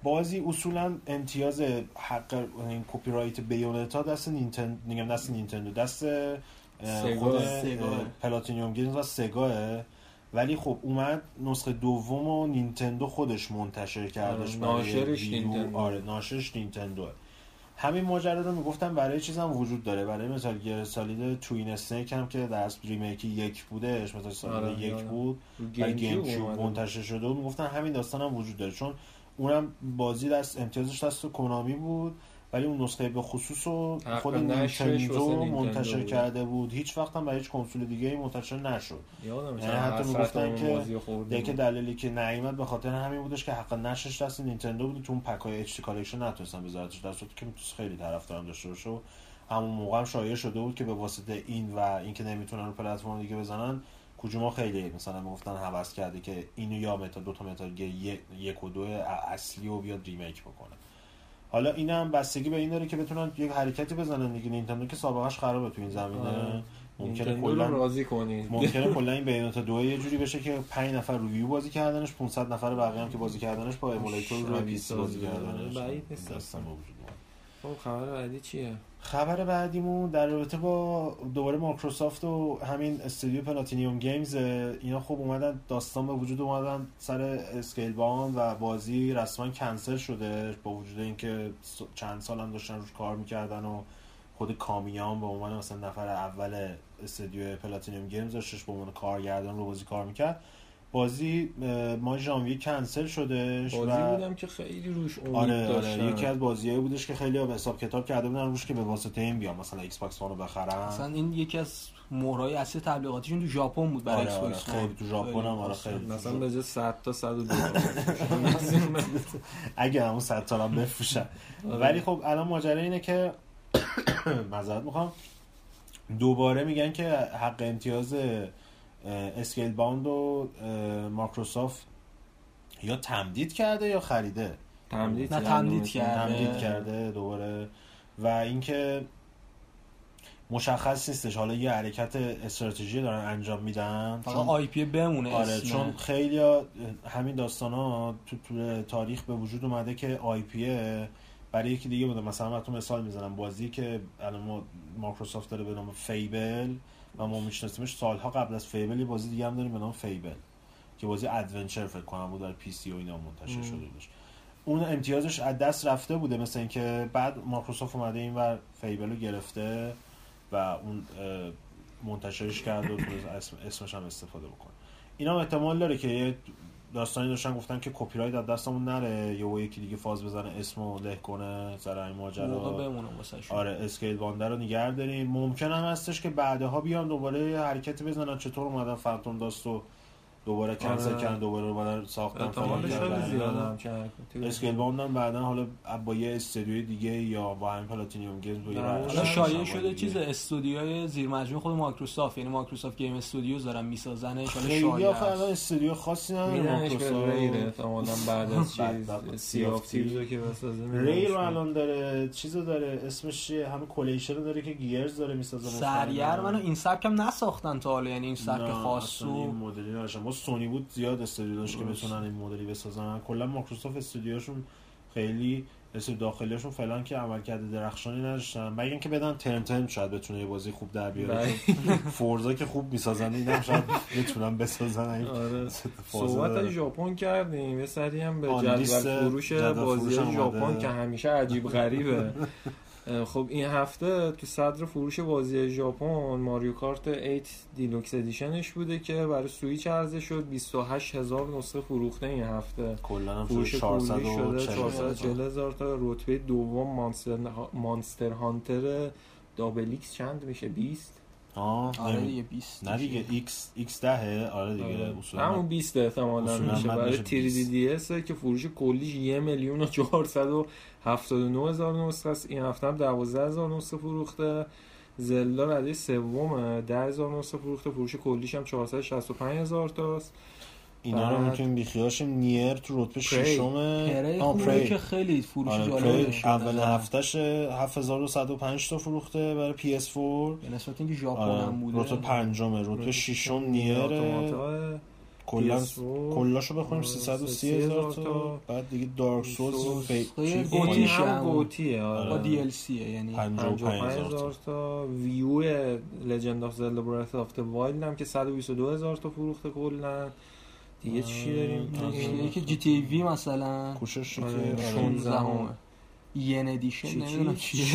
بازی اصولا امتیاز حق این کپی رایت بیونتا دست نینتندو دست خود پلاتینیوم گیمز و سگاه، ولی خب اومد نسخه دومو نینتندو خودش منتشر کردش،
ناشرش نینتندو.
آره ناشرش نینتندو. همین ماجرا رو میگفتم برای چیزام وجود داره، برای مثال گیر سالید توین اسنیک هم که در اصل ریمیک 1 بودش، مثلا سالید 1 بود و گیم کیوب منتشر شده بود، میگفتن همین داستان هم وجود داره، چون اونم بازی دست امتیازش دست کنامی بود ولی اون نسخه به خصوص رو خود نینتندو منتشر کرده بود، هیچ وقت هم برای هیچ کنسول دیگه منتشر نشد. یعنی حتی میگفتن که دیگه دلیلی که نیامد به خاطر همین بودش که حق نشرش دست نینتندو بود، تو اون پکای اچ دی کالکشن نتونستن بذارتش، در صورتی که میتونست خیلی طرفدارم داشته باشه. همون موقع هم شایعه شده بود که به واسطه این و اینکه نمیتونن رو پلتفرم دیگه بزنن، کوجوما خیلی مثلا میگفتن هوس کرده که اینو یا دو تا متال گیر 1 و 2 اصلی رو بیاد ریمیک بکنه. حالا اینم بستگی به این داره که بتونن یک حرکتی بزنن دیگه. نینتندو که سابقهش خرابه تو این زمینه، ممکنه کلا
راضی کنید،
ممکنه کلا این بیانات 2 یه جوری بشه که 5 نفر ریویو بازی کردنش، 500 نفر بقیه هم که بازی کردنش با امولاتور روی پی‌سی بازی کردنش.
بعید نیست اصلا. خب خبر بعدی چیه؟
خبر بعدیمون در رابطه با دوباره مایکروسافت و همین استودیو پلاتینیوم گیمز. اینا خب اومدن داستان به وجود اومدن سر اسکیل باوند و بازی رسما کنسل شده، با وجود اینکه چند سال هم داشتن روش کار میکردن و خود کامیان به عنوان مثلا نفر اول استودیو پلاتینیوم گیمز داشتش به عنوان کارگردان رو بازی کار میکرد. بازی ماه ژانویه کنسل شدش.
بازی بودم که خیلی روش امید داشتن.
آره یکی از بازیایی بودش که خیلی به حساب کتاب کرده بودن روش که به واسطه این بیام مثلا ایکس باکس وان رو بخرن.
مثلا این یکی از مهرهای اصلی تبلیغاتیشون تو ژاپن بود برای ایکس باکس.
خیلی تو ژاپن هم آره خیلی
مثلا به جای 100 تا 102
اگه همون 100 تا هم بفروشن. ولی خب الان ماجرا اینه که معذرت میخوام دوباره میگن که حق امتیاز اسکیل باوند و مایکروسافت یا تمدید کرده یا خریده.
تمدید
کرده دوباره و اینکه مشخص نیستش حالا یه حرکت استراتژی دارن انجام میدن
فقط آی پی بمونه.
آره چون خیلی همین داستانا تو تاریخ به وجود اومده که آی پی برای یکی دیگه بوده. مثلا من تو مثال میزنم بازی که الان مایکروسافت داره به نام فیبل و ما میشناسیمش، سالها قبل از فیبل یه بازی دیگه هم داریم به نام فیبل که بازی ادونچر فکر کنم بود در پی سی و اینا منتشر شده بودش. اون امتیازش از دست رفته بوده، مثلا اینکه بعد مایکروسافت اومده اینور فیبل رو گرفته و اون منتشرش کرده و اسمش هم استفاده بکنه. اینا احتمال داره که یه داستانی داشتن گفتن که کپی رایت از دستمون نره یا یکی دیگه فاز بزنه اسمو له کنه سر این ماجرا
بمونه واسهشون.
آره اسکیل باندر رو نگه داریم. ممکن هم هستش که بعدها بیان دوباره حرکتی بزنن. چطور اومدن فانتوم داستو دوباره کنسل کردن، دوباره اومدن ساختن فلان کردن. اسکیل باوند هم بعدن حالا با یه استودیوی دیگه یا با همین پلاتینیوم گیمز
حالا شایعه شده چیز استودیوهای زیر مجموعه خود مایکروسافت، یعنی مایکروسافت گیم استودیوز دارن میسازنش. حالا
شایعه الان استودیو خاصی نداره
مایکروسافت احتمالاً بعد از چیز سی اف تیوز که بسازه
ری رو الان داره، چیزو داره اسمش همین کلیشن رو داره که گیرز داره میسازه.
سریع منو این سبک هم نساختن تا حالا، یعنی این سبک خاصو
این مدلی نشون. سونی بود زیاد استودیو داشت که بتونن این مدلی بسازن. کلا مایکروسافت استودیوشون خیلی استودیو داخلیشون فعلا که عملکرد درخشانی نداشتن، مگر اینکه بدن ترن شاید بتونه یه بازی خوب در بیاره. فورزا که خوب میسازن اینم شاید بتونن بسازن.
آره صحبت از ژاپن کردیم یه سری هم به جدول فروش بازی ژاپن که همیشه عجیب غریبه. خب این هفته تو صدر فروش بازی ژاپن ماریو کارت 8 دیلوکس ادیشنش بوده که برای سویچ عرضه شد. 28000 نسخه فروخته این هفته.
کلا
فروش 440,000 تا. رتبه دوم مانستر هانتر دابل ایکس چند میشه 20.
آره دیگه 20
نه دیگه ایکس 10 آره دیگه اصولا
همون 20 احتمالاً میشه برای 3D DS که فروش کلیش 1,479,000 نسخه است. این هفته هم 12,000 نسخه فروخته. زلدا رده سوم 10,000 نسخه فروخته، فروش کلیش هم 465,000 تاست.
اینا رو میتونیم بیخیاشیم. نیر تو رتبه ششم
پری که خیلی فروش جالب شده.
اول هفتهش 7105 تا فروخته برای PS4
به نسبت اینکه ژاپن هم بوده.
رتبه پنجمه. رتبه ششم نیر کلاشو بخونیم 330,000 تا، بعد دیگه دارک سولز
گوتیش
هم گوتیه
با DLC یعنی
55,000 تا. ویو لژند آف زلدا برث آف د وایلد هم که 122,000 تا فروخته کلا. دیگه چی داریم؟
یکی جی تی وی مثلا
کوشش که
16 ین ادیشن نمیدونم چیه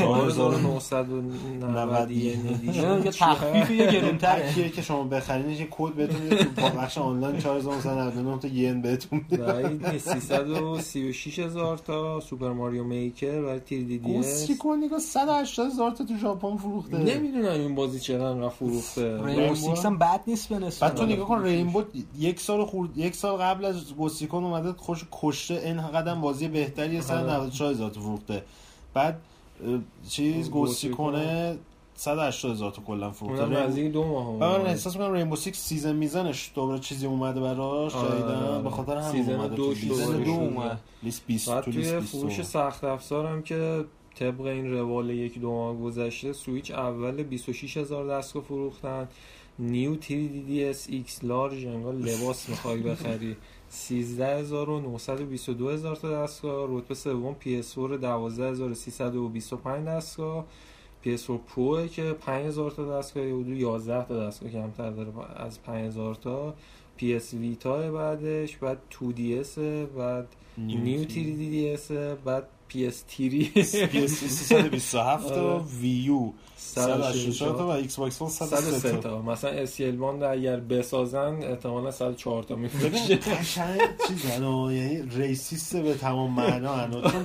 4990 ین ادیشن
یه تخفیفی یه گرونتره
کیه که شما بخرینش یه کد بهتون میده تو بخش آنلاین 4999 تا ین بهتون میده.
336,000 تا سوپر ماریو میکر برای 3DS.
گوشی کنیگا 180,000 تا تو ژاپن فروخته.
نمیدونم این بازی چقدر فروخته.
رینبو سیکس هم بد نیست به نسبت.
بعد تو نگاه کن رینبو یک سال قبل از گوسیکون اومده خوش کشته این قدم بازی بهتری 194,000 تا فروخته. بعد چیز گوسیکونه 180,000 تا کلا فروخته.
اونم نزدیک 2 ماه.
من احساس می‌کنم رینبو سیکس سیزن میزنش دوباره چیزی اومده براش جدیدن به خاطر همون اومده.
سیزن 2
اومد. لیست 20 تو لیست 20.
فروش سخت افزارم که طبق این روال 1-2 ماه گذشته سویچ اول 26,000 دستگاه فروختن. نیو 3DS X لارج انگار لباس می‌خوای بخری 13,922,000 تا دستگاه. رتبه سوم PS4 12,325 دستگاه. PS4 پرو که 5,000 تا دستگاه، حدود 11 تا دستگاه کمتر داره از 5,000 تا. PS ویتا بعدش، بعد 2DS، بعد نیو 3DS، بعد PS3
327 تا ویو 184 تا و ایکس باکس 103 تا.
مثلا اسیل باند اگر بسازن احتمالاً 104 تا میفروشه.
قشنگ چیزا یعنی ریسیست به تمام معنا چون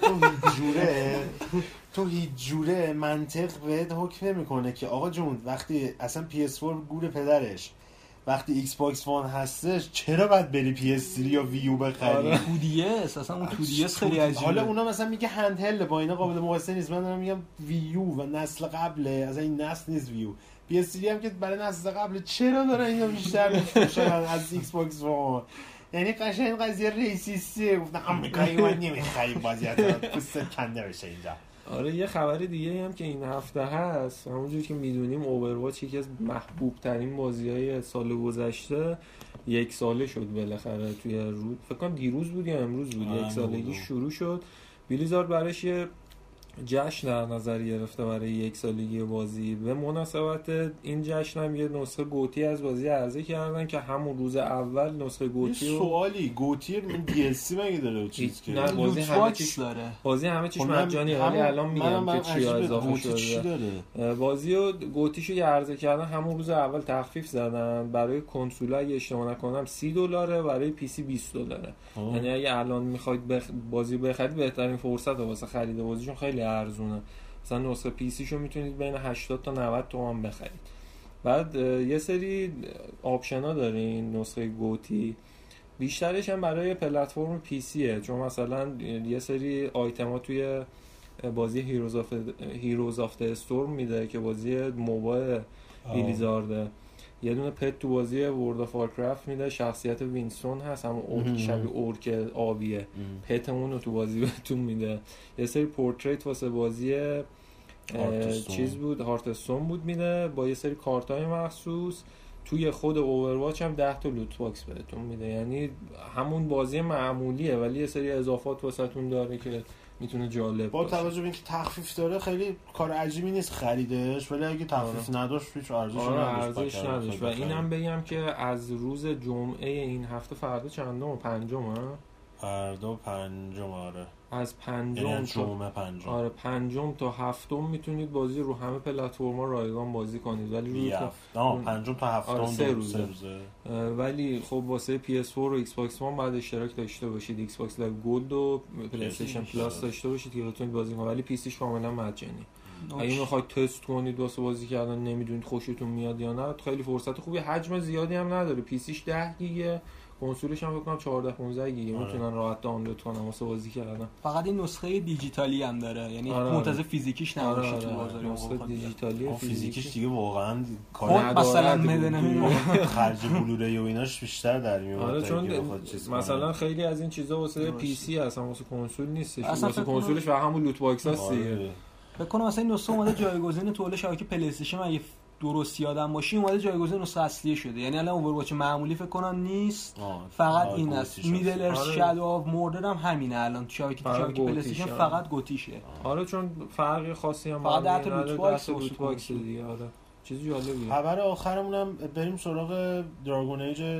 تو هیچ جوره منطق بهت حکم نمیکنه که آقا جون وقتی اصلا PS4 گور پدرش وقتی ایکس باکس وان هستش چرا باید بری PS3 یا ویو بخری؟
2DS اصلا اون 2DS خیلی عجیبه.
حالا اونا مثلا میگه هند هلد با اینا قابل مقایسه نیست. من دارم میگم ویو و نسل قبله، از این نسل نیست ویو. PS3 هم که برای نسل قبله چرا داره اینا بیشتر میفروشن از ایکس باکس وان؟ یعنی قشنگ قضیه ریسیسیه. گفتن آمریکایی من نمیخری بازیات پوست کنده بشه اینجا.
آره یه خبر دیگه هم که این هفته هست، همونجوری که میدونیم اوورواچ یکی از محبوب ترین بازی‌های سال گذشته 1 ساله شد بالاخره. توی روز فکر کنم دیروز بود یا امروز بود 1 سالگی شروع شد. بلیزارد براش یه جشن در نظر گرفته برای 1 سالگی بازی. به مناسبت این جشن هم یه نسخه گوتی از بازی عرضه کردن که همون روز اول نسخه گوتی رو
سوالی گوتی DLC مگه داره چیز که
نه بازی همه چیش داره. بازی همه چیش مجانیه ولی الان میگم که چی اضافه شده. بازی رو گوتیشو یه عرضه کردن همون روز اول تخفیف زدن. برای کنسول اگه اشتباه نکنم $30 برای پی سی $20. یعنی اگه الان میخواید بازی بخرید بهترین فرصت واسه خرید بازیشون خیلی ارزونه. مثلا نسخه پی سی شو میتونید بین 80 تا 90 تومان بخرید. بعد یه سری آپشنا داره این نسخه گوتی، بیشترش هم برای پلتفرم پی سیه. چون مثلا یه سری آیتما توی بازی هیروز آف د استورم میده که بازی موبایل بلیزارده. یه دونه پت تو بازی ورلد آف وارکرافت میده، شخصیت وینستون هست، همون اورک شبیه اورک آبیه. پتمون رو تو بازی بهتون میده. یه سری پورتریت واسه بازی چیز بود، هارتستون بود میده با یه سری کارتای مخصوص. توی خود اوورواچ هم 10 تا لوت باکس بهتون میده. یعنی همون بازی معمولیه ولی یه سری اضافات واسهتون داره که میتونه جالب
با توجه به اینکه تخفیف داره خیلی کار عجیبی نیست خریدش، ولی اگه تخفیف نداشت هیچ ارزشی
نداشت. و اینم بگم که از روز جمعه این هفته فردا چندم؟ پنجمه.
فردا پنجم. آره
از پنجم
یعنی جمعه پنجم.
آره پنجم تا هفتم میتونید بازی رو همه پلتفرم‌ها رایگان بازی کنید ولی روز
پنجم تا هفتم
3 روزه. ولی خب واسه PS4 و ایکس باکس وان بعد اشتراک داشته باشید، ایکس باکس لایو گولد و پلی استیشن پلاس داشته باشید که بتونید بازی کنید. ولی پی سیش کاملا مجانی. اگه میخواید تست کنید واسه بازی کردن نمیدونید خوشتون میاد یا نه، خیلی فرصت خوبی. حجم زیادی هم نداره. پی سیش 10 گیگه، کنسولش هم فکر کنم 14-15 گیگه. میتونن راحت دانلود کنن واسه بازی کردن.
فقط این نسخه دیجیتالی هم داره، یعنی منتظر فیزیکیش نباشه تو بازار.
نسخه دیجیتالی
فیزیکیش دیگه واقعا کار
مثلا میدونه
خرج بلوری و ایناش بیشتر در میاد.
آره چون مثلا خیلی از این چیزا واسه پی سی هستن، واسه کنسول نیستش. واسه کنسولش و همون لوت باکس هست دیگه.
فکر کنم مثلا این نسخه اومده جایگزین تولید شبکه پلی استیشن اگه درست یادم باشه اومده جایگزین نسخه اصلی شده. یعنی الان اوورواچ معمولی فکر کنم نیست، فقط این است. میدل ارث شادو آف موردر هم همینه الان تو شبکه پلی استیشن فقط گوتیشه.
آره چون فرقی خاصی هم
فقط در لوت
باکس دیگه. آره چیز جالبیه.
خبر آخرمونم بریم سراغ دراگون ایج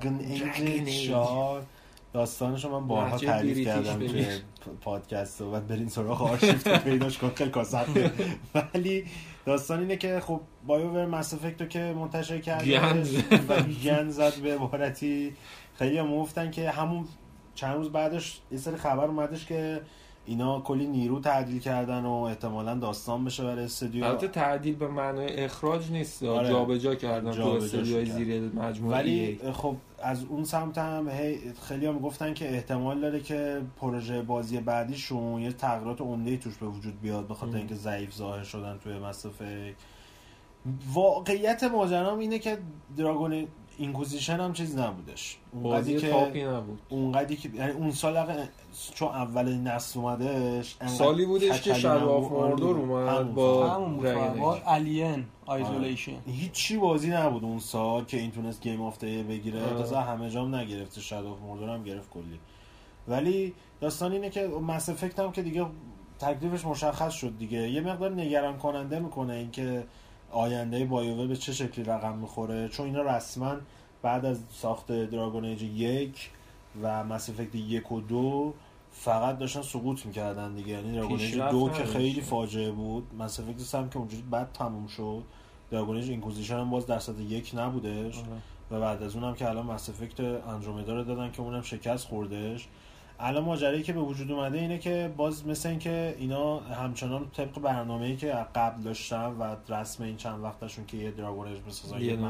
4. داستانشو من بارها تعریف کردم که پادکست و بعد برین سراغ آرشیو پیداش کن خیلی کاسخته. ولی داستان اینه که خب بایوور مس افکتو که منتشر کرده و گند زد به عبارتی خیلی هم گفتن که همون چند روز بعدش یه سری خبر اومدش که اینا کلی نیرو تعدیل کردن و احتمالاً داستان بشه برای استودیو.
البته تعدیل به معنای اخراج نیست، جابجا کردن تو استودیوهای زیر مجموعه.
ولی خب از اون سمت هم خیلی هم گفتن که احتمال داره که پروژه بازی بعدیشون یه تغییرات عمده‌ای توش به وجود بیاد به خاطر اینکه ضعیف ظاهر شدن توی مس افکت. واقعیت ماجرا اینه که دراگون اینکوزیشن هم چیز نبودش،
بازی که تاپی نبود
اونقدی که یعنی اون سال چون اول نسل اومدش
سالی بودش که شادو آف موردور اومد با
الین آیزولیشن.
هیچی بازی نبود اون سال که این تونست گیم آف دی بگیره. تازه همه جام نگرفته، شادو آف موردور هم گرفت کلی. ولی داستان اینه که مس افکت هم که دیگه تکلیفش مشخص شد دیگه، یه مقدار نگران کننده میکنه اینکه آینده بایوور به چه شکلی رقم میخوره، چون اینا رسما بعد از ساخت دراگون ایج 1 و مس افکت 1 و 2 فقط داشتن سقوط میکردن دیگه. یعنی دراگون ایج 2 که خیلی فاجعه بود، مس افکت هم که اونجوری بعد تموم شد، دراگون ایج اینکوزیشن هم باز در سطح 1 نبودش و بعد از اونم که الان مس افکت اندرومدا رو دادن که اونم شکست خوردش. الان ماجرایی که به وجود اومده اینه که باز مثل این که اینا همچنان طبق برنامه‌ای که قبل داشتن و رسم این چند وقتشون که یه دراگون ایج بسازن یه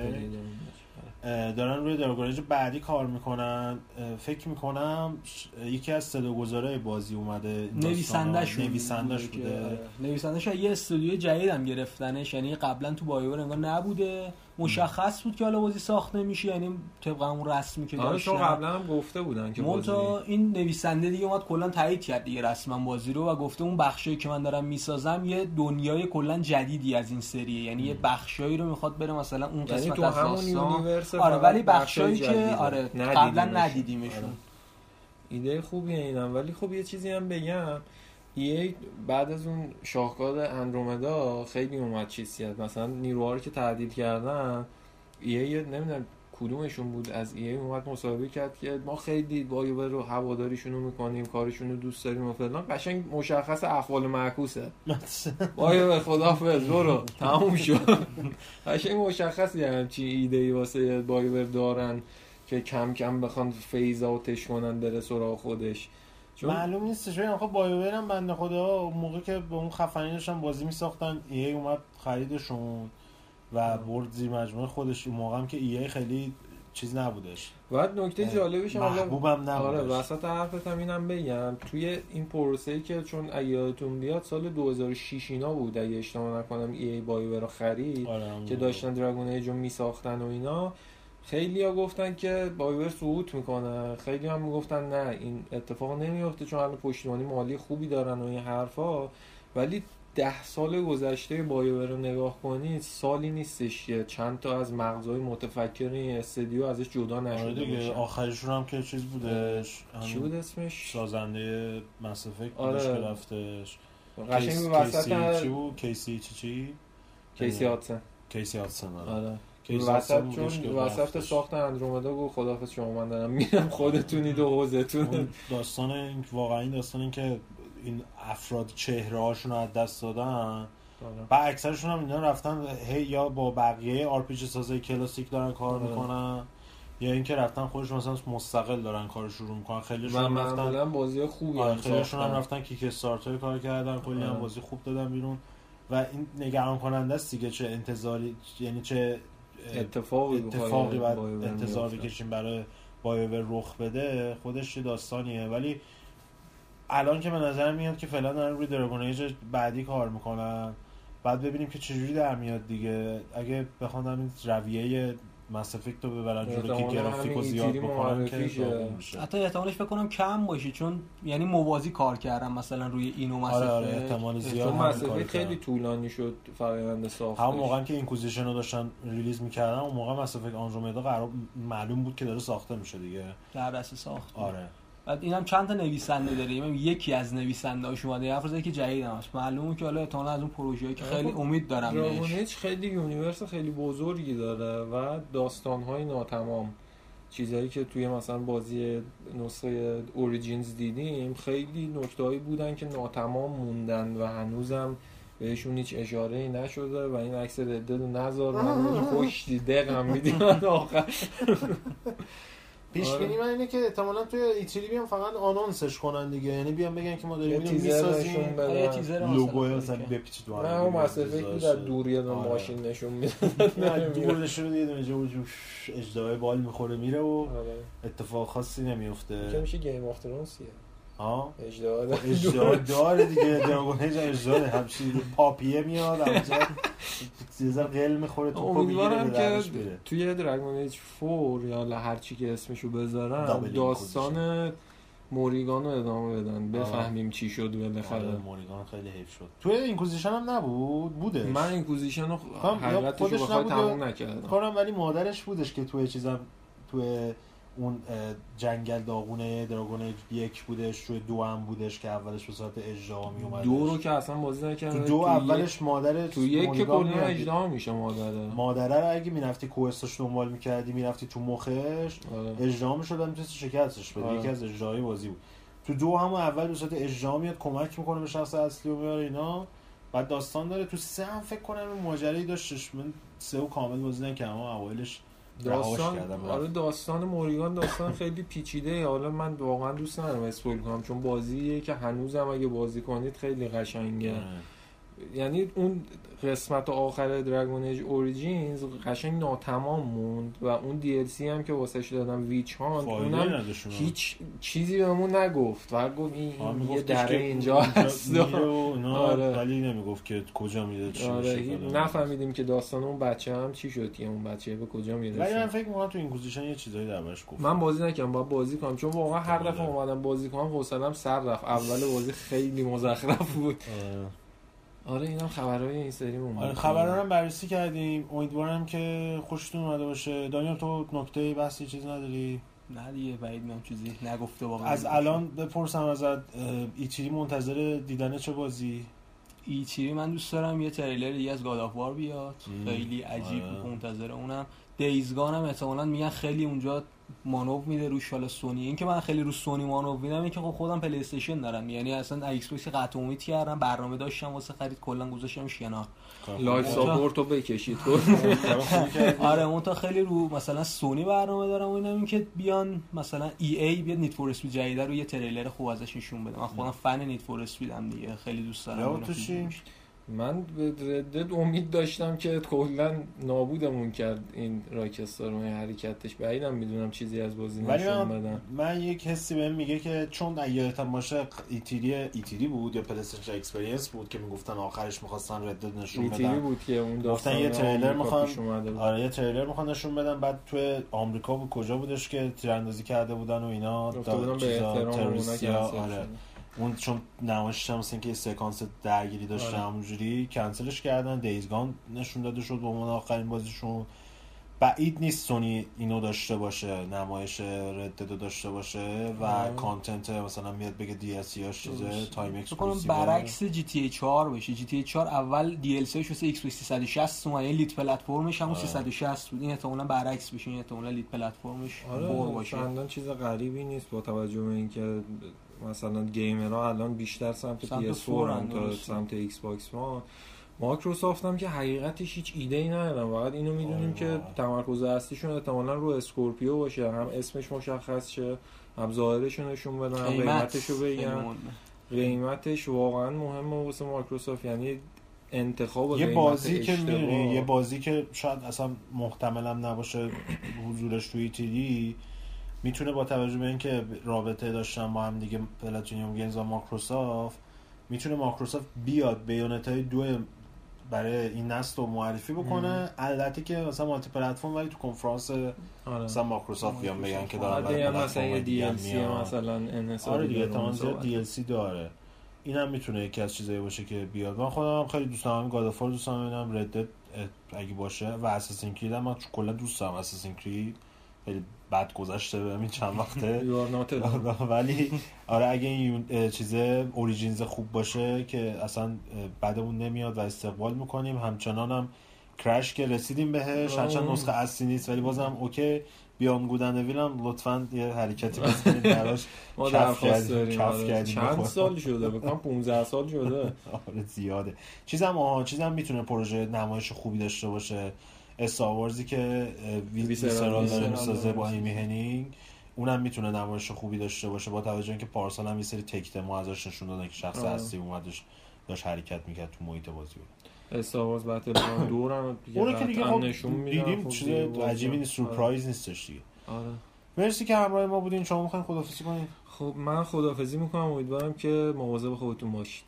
دارن روی دراگون ایج بعدی کار میکنن. فکر میکنم یکی از صداگذارای بازی اومده نویسندش بوده.
نویسندش یه استودیو جدید هم گرفتنش، یعنی قبلا تو بایوور انگار نبوده، مشخص بود که حالا بازی ساخته میشه، یعنی طبق اون رسمی که داشتن.
آره قبلا هم گفته بودن که بازی
این نویسنده دیگه اومد کلا تایید کرد دیگه رسما بازی رو و گفته اون بخشایی که من دارم میسازم یه دنیای کلا جدیدی از این سریه، یعنی یه بخشایی رو میخواد بره مثلا اون قسمت از داستان. آره ولی بخشایی که آره قبلا ندیدیمشون.
ایده خوبیه اینم. ولی خب یه چیزی هم بگم، EA بعد از اون شاهکار اندرومدا خیلی اومد چیزیت، مثلا نیروها رو که تعدیل کردن EA نمیدونم کدومشون بود از EA اومد مصاحبه کرد که ما خیلی بایوور رو هواداریشون رو میکنیم، کارشون رو دوست داریم و فلان. قشنگ مشخص افعال معکوسه. بایوور خدافظ برو تموم شد. قشنگ مشخصی همچی ایده‌ای واسه بایوور دارن که کم کم بخوان فیز اوتش کنن بره سراغ خودش.
معلوم نیستش. ببین آخه بایوور هم بنده خدا موقع که به اون خفنی داشتن بازی میساختن EA اومد خریدشون و برد زیر مجموعه خودش. اون موقع هم که EA خیلی چیز نبودش.
بعد نکته جالبش
محبوبم نبودش.
آره وسط حرفت هم اینم بگم، توی این پروسه‌ای که چون یادتون بیاد سال 2006 اینا بود اگه اشتباه نکنم EA بایوور رو خرید که داشتن دراگون ایج رو میساختن و اینا، خیلی ها گفتن که بایوور سقوط میکنه، خیلی هم میگفتن نه این اتفاق نمیفته چون الان پشتیبانی مالی خوبی دارن و این حرفا. ولی 10 سال گذشته بایوور رو نگاه کنید سالی نیستش که چند تا از مغزهای متفکر این استودیو ازش جدا نشده باشه.
آخرشون هم که چیز بودش،
چی بود اسمش؟
سازنده مس افکت بودش که رفتش.
قشنگ وسط
چی بود؟ کیسی هاتسن. آره
وسط ساخت اندرومدا گفت خداحافظ شما من دارم میرم خودتونید و حوزتون.
داستان این واقعا این داستان این که این افراد چهره هاشون رو از دست دادن و اکثرشون هم اینا رفتن یا با بقیه RPG سازای کلاسیک دارن کار میکنن یا اینکه رفتن خودشون مثلا مستقل دارن کار شروع میکنن. خیلیشون
رفتن بازی خوبی هم
خیلیشون هم رفتن کیک استارتر کار کردن، کلی هم بازی خوب دادن بیرون و این نگران کننده است دیگه. چه انتظاری یعنی چه اتفاقی بعد انتظار بکشیم برای بایوور رخ بده، خودش یه داستانیه. ولی الان که به نظر میاد که فعلا دارن روی دراگون ایج بعدی کار میکنن، بعد ببینیم که چجوری در میاد دیگه. اگه بخوام این رویه ماس افکت رو ببرن جلو که گرافیکو زیاد بکنن که
حتی احتمالش فکر کنم کم باشه، چون یعنی موازی کار کردن مثلا روی اینو ماس افکت.
آره احتمال زیاد
ماس افکت خیلی طولانی شد فرآیند ساختش.
همون موقعی که اینکوزیشن رو داشتن ریلیز می‌کردن اون موقع ماس افکت آندرومدا قرار معلوم بود که داره ساخته میشه دیگه،
در دست ساخت.
آره.
بعد اینم چند تا نویسنده داره، یکی از نویسنده‌هاش اومده یه افرادی که جدیدن است، معلومه که حالا احتمالاً از اون پروژه‌ای که خیلی امید دارم بهش.
دراگون ایج خیلی یونیورس خیلی بزرگی داره و داستان‌های ناتمام، چیزایی که توی مثلا بازی نسخه اوریجینز دیدیم خیلی نکته‌ای بودن که ناتمام موندن و هنوزم بهشون هیچ اشاره‌ای نشده و این عکس ردد رو نذار من خوش دقیقاً می‌دیم آخر.
پیش بینی من اینه که احتمالاً توی ایتری بیان فقط آنونسش کنن دیگه، یعنی بیان بگن که ما داریم اینو می‌سازیم،
یه تیزر
لوگو مثلا بپیچید تو
نه اون ماس افکت در دور یه دونه ماشین نشون میده،
نه دور نشون میده، یه دونه جوش اجدهای بال میخوره میره و اتفاق خاصی نمیفته.
که میشه گیم اف ترونسیه
ها
اجدها
داره دیگه، دراگون ایج اجدها همچین پاپیه میاد اونجا یه ذره قل میخوره تو پا میگیره
که توی دراگون ایج 4 یا هر چی که اسمشو بذارن داستان موریگان رو ادامه بدن بفهمیم چی شد بالاخره.
موریگان خیلی حیف شد. توی اینکوزیشن هم نبود بودش.
من اینکوزیشن رو حقیقتش رو بخوای تموم نکردم
کارم، ولی مادرش بودش که توی چیزام توی اون جنگل داغونه دراگون ایج 1 بودش، توی 2 هم بودش که اولش به صورت اجدها می اومد.
2 رو که اصلا بازی نکردم.
تو 2 اولش مادر
تو 1 که کلا اجدها میشه
مادره رو اگه میرفتی کوستش دنبال میکردی میرفتی تو مخش اجدها میشد، میتونستی شکستش بدی. یکی از اجدهای بازی بود. تو 2 هم اول به صورت اجدها میاد کمک میکنه به شخص اصلی و میاره اینا، بعد داستان داره. تو 3 هم فکر کنم ماجرایی داشتش، من 3 رو کامل بازی نکردم، اوایلش
داستان موریگان داستان خیلی پیچیده. حالا من واقعا دوست ندارم اسپویل کنم چون بازیه که هنوزم اگه بازی کنید خیلی قشنگه. یعنی اون قسمت آخر دراگون ایج اوریجینز قشنگ ناتمام موند و اون DLC هم که واسش دادم ویچ هاند اونم هیچ چیزی بهمون نگفت، فقط گفت این یه دره اینجا هست
ولی نمیگفت که کجا میره چی میشه.
نفهمیدیم که داستان اون بچه هم چی شد که اون بچه به کجا میرسه.
ولی من فکر می‌کنم تو اینکوزیشن یه چیزایی دربارش گفت.
من بازی نکردم، باید بازی کنم چون واقعا هر دفعه اومدم بازی کنم حوصله‌ام سر رفت. اول بازی خیلی مزخرف بود. آره اینم خبرهای این سری اومد.
آره خبرها رو بررسی کردیم، امیدوارم که خوشتون اومده باشه. دانیال تو نکته بحثی چیز نداری؟
نه دیگه بعید میام چیزی نگفته واقعا.
از الان بپرسم ازت، ایچیری منتظر دیدن چه بازی؟
ایچیری من دوست دارم یه تریلر دیگه از گاد آف وار بیاد، خیلی عجیب منتظر اونم. دیزگان هم احتمالاً میگن خیلی اونجا مانو میده روش. حالا سونی این که من خیلی رو سونی مانو میدم، این که خودم پلی استیشن دارم، یعنی اصلا ایکس باکس قطع امید کردم، برنامه داشتم واسه خرید کلا گذاشتمش کنار.
لایف ساپورتو بکشید تو.
آره اون تا خیلی رو مثلا سونی برنامه دارم و اینم این که بیان مثلا ای بیاد نیت فور اسپید جدید رو یه تریلر خوب ازش نشون بده. من خودم فن نیت فور اسپیدم دیگه، خیلی دوست دارم.
من به ردد امید داشتم که کلا نابودمون کرد این راکستار و حرکتش، بعیدم میدونم چیزی از بازی نشون بدن.
من یک حسی بهم میگه که چون یادتم باشه ایتری بود یا پلی‌استیشن اکسپریانس بود که میگفتن آخرش می‌خواستن ردد نشون بدن.
ایتری بود که اون داستان
یه تریلر می‌خوان، آره یه تریلر می‌خوان نشون بدن. بعد توی آمریکا بود کجا بودش که تیراندازی کرده بودن و اینا تروریست‌ها. آره اون چون نمایشش هم مثلا که سکانس درگیری داشته همونجوری کنسلش کردن. دیزگان نشون داده شد به عنوان آخرین بازیشون. بعید نیست سونی اینو داشته باشه، نمایش رددو داشته باشه و کانتنت مثلا میاد بگه دی ال سی هاش چیزه تایم اکسکلوسیو.
برعکس جی تی ای 4 بشه. جی تی ای 4 اول دی ال سی اش واسه ایکس 360 اومد، لیت پلتفرمش هم 360 بود. این احتمالاً برعکس بشه، این احتمالاً لیت پلتفرمش فور باشه.
چندان چیز غریبی نیست با توجه به اینکه مثلا گیمرها الان بیشتر سمت PS4 ان تا سمت ایکس باکس وان. مایکروسافت هم که حقیقتش هیچ ایده‌ای ندارم، فقط اینو میدونیم که تمرکز اصلیشون احتمالاً رو اسکورپیو باشه، هم اسمش مشخص شه، هم ظاهرش نشون بدن، هم قیمتشو بگن. قیمتش واقعا مهمه واسه مایکروسافت، یعنی انتخاب
یه بازی که می‌بینی، یه بازی که شاید اصلا محتمل هم نباشه حضورش توی ایتری، میتونه با توجه به اینکه رابطه داشتن با هم دیگه پلاتینیوم گیمز و مایکروسافت، میتونه مایکروسافت بیاد بیونتای 2 برای این نسل رو معرفی بکنه. البته که مثلا مالتی پلتفرم ولی تو کنفرانس مثلا مایکروسافت بیان بگن که دارن
برای مثلا یه DLC مثلا انحصاری.
آره دیگه احتمالاً DLC داره. اینم میتونه یکی از چیزایی باشه که بیاد. من خودم خیلی دوست دارم گاد آف وار، دوست دارم ببینم رد دد اگه باشه و اساسین کرید. من کلا دوست دارم اساسین کرید، خیلی بد گذشته بهم این چند وقته ولی آره اگه این چیز اوریجینز خوب باشه که اصلا بعدمون نمیاد و استقبال میکنیم. همچنان هم کرش که رسیدیم بهش، هرچند نسخه اصلی نیست ولی بازم اوکی. بیام گودن ویلم لطفاً یه حرکتی بزنید براش.
ما درخواست داریم.
چند
سال شده؟ بکنم 15 سال شده.
آره زیاده. چیزم میتونه پروژه نمایش خوبی داشته باشه. استار وارزی که ویسرال داره میسازه با ایمی هنینگ، اونم میتونه نمایش خوبی داشته باشه با توجه اینکه پارسال هم یه سری تک دمو ازش نشون دادن که شخص اصلی اومدش داشت حرکت میکرد تو محیط بازی.
استار وارز بتل فروند دورم
اون که دیگه
نشون میدن
دیدیم چیز عجیبی نیست، سورپرایز نیستش دیگه.
آره
مرسی که همراه ما بودین. شما میخواین خداحافظی کنین؟
خب من خداحافظی میکنم، امیدوارم که مواظب خودتون باشید.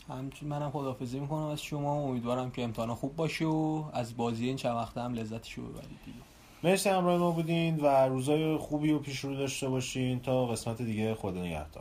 منم خداحافظی میکنم از شما، امیدوارم که امتحان خوب باشه و از بازی این چند وقته هم لذتشو ببرید دیگه.
مرسی همراه ما بودین و روزای خوبی و پیش رو داشته باشین تا قسمت دیگه. خدا نگهدار.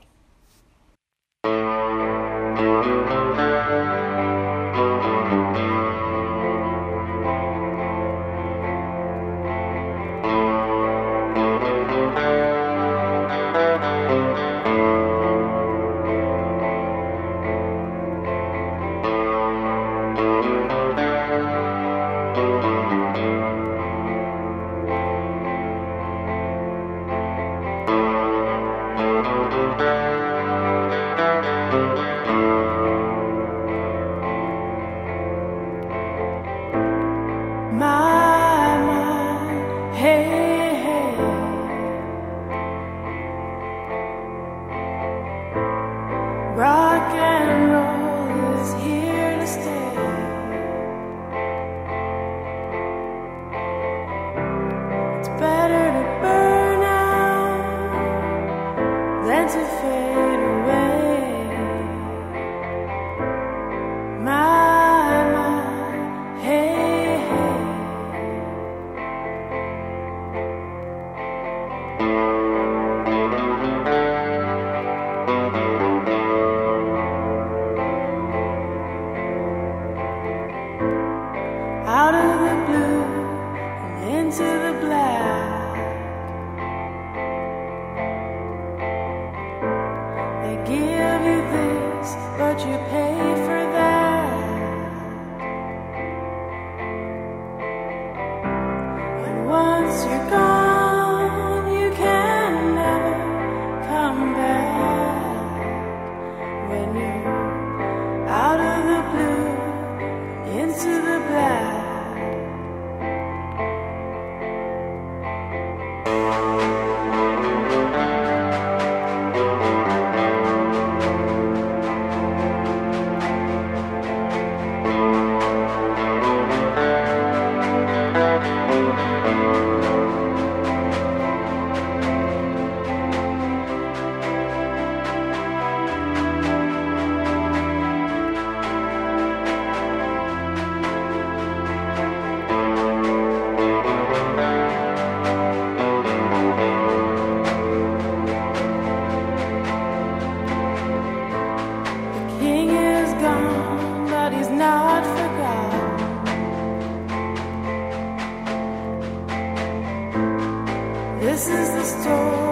This is the story.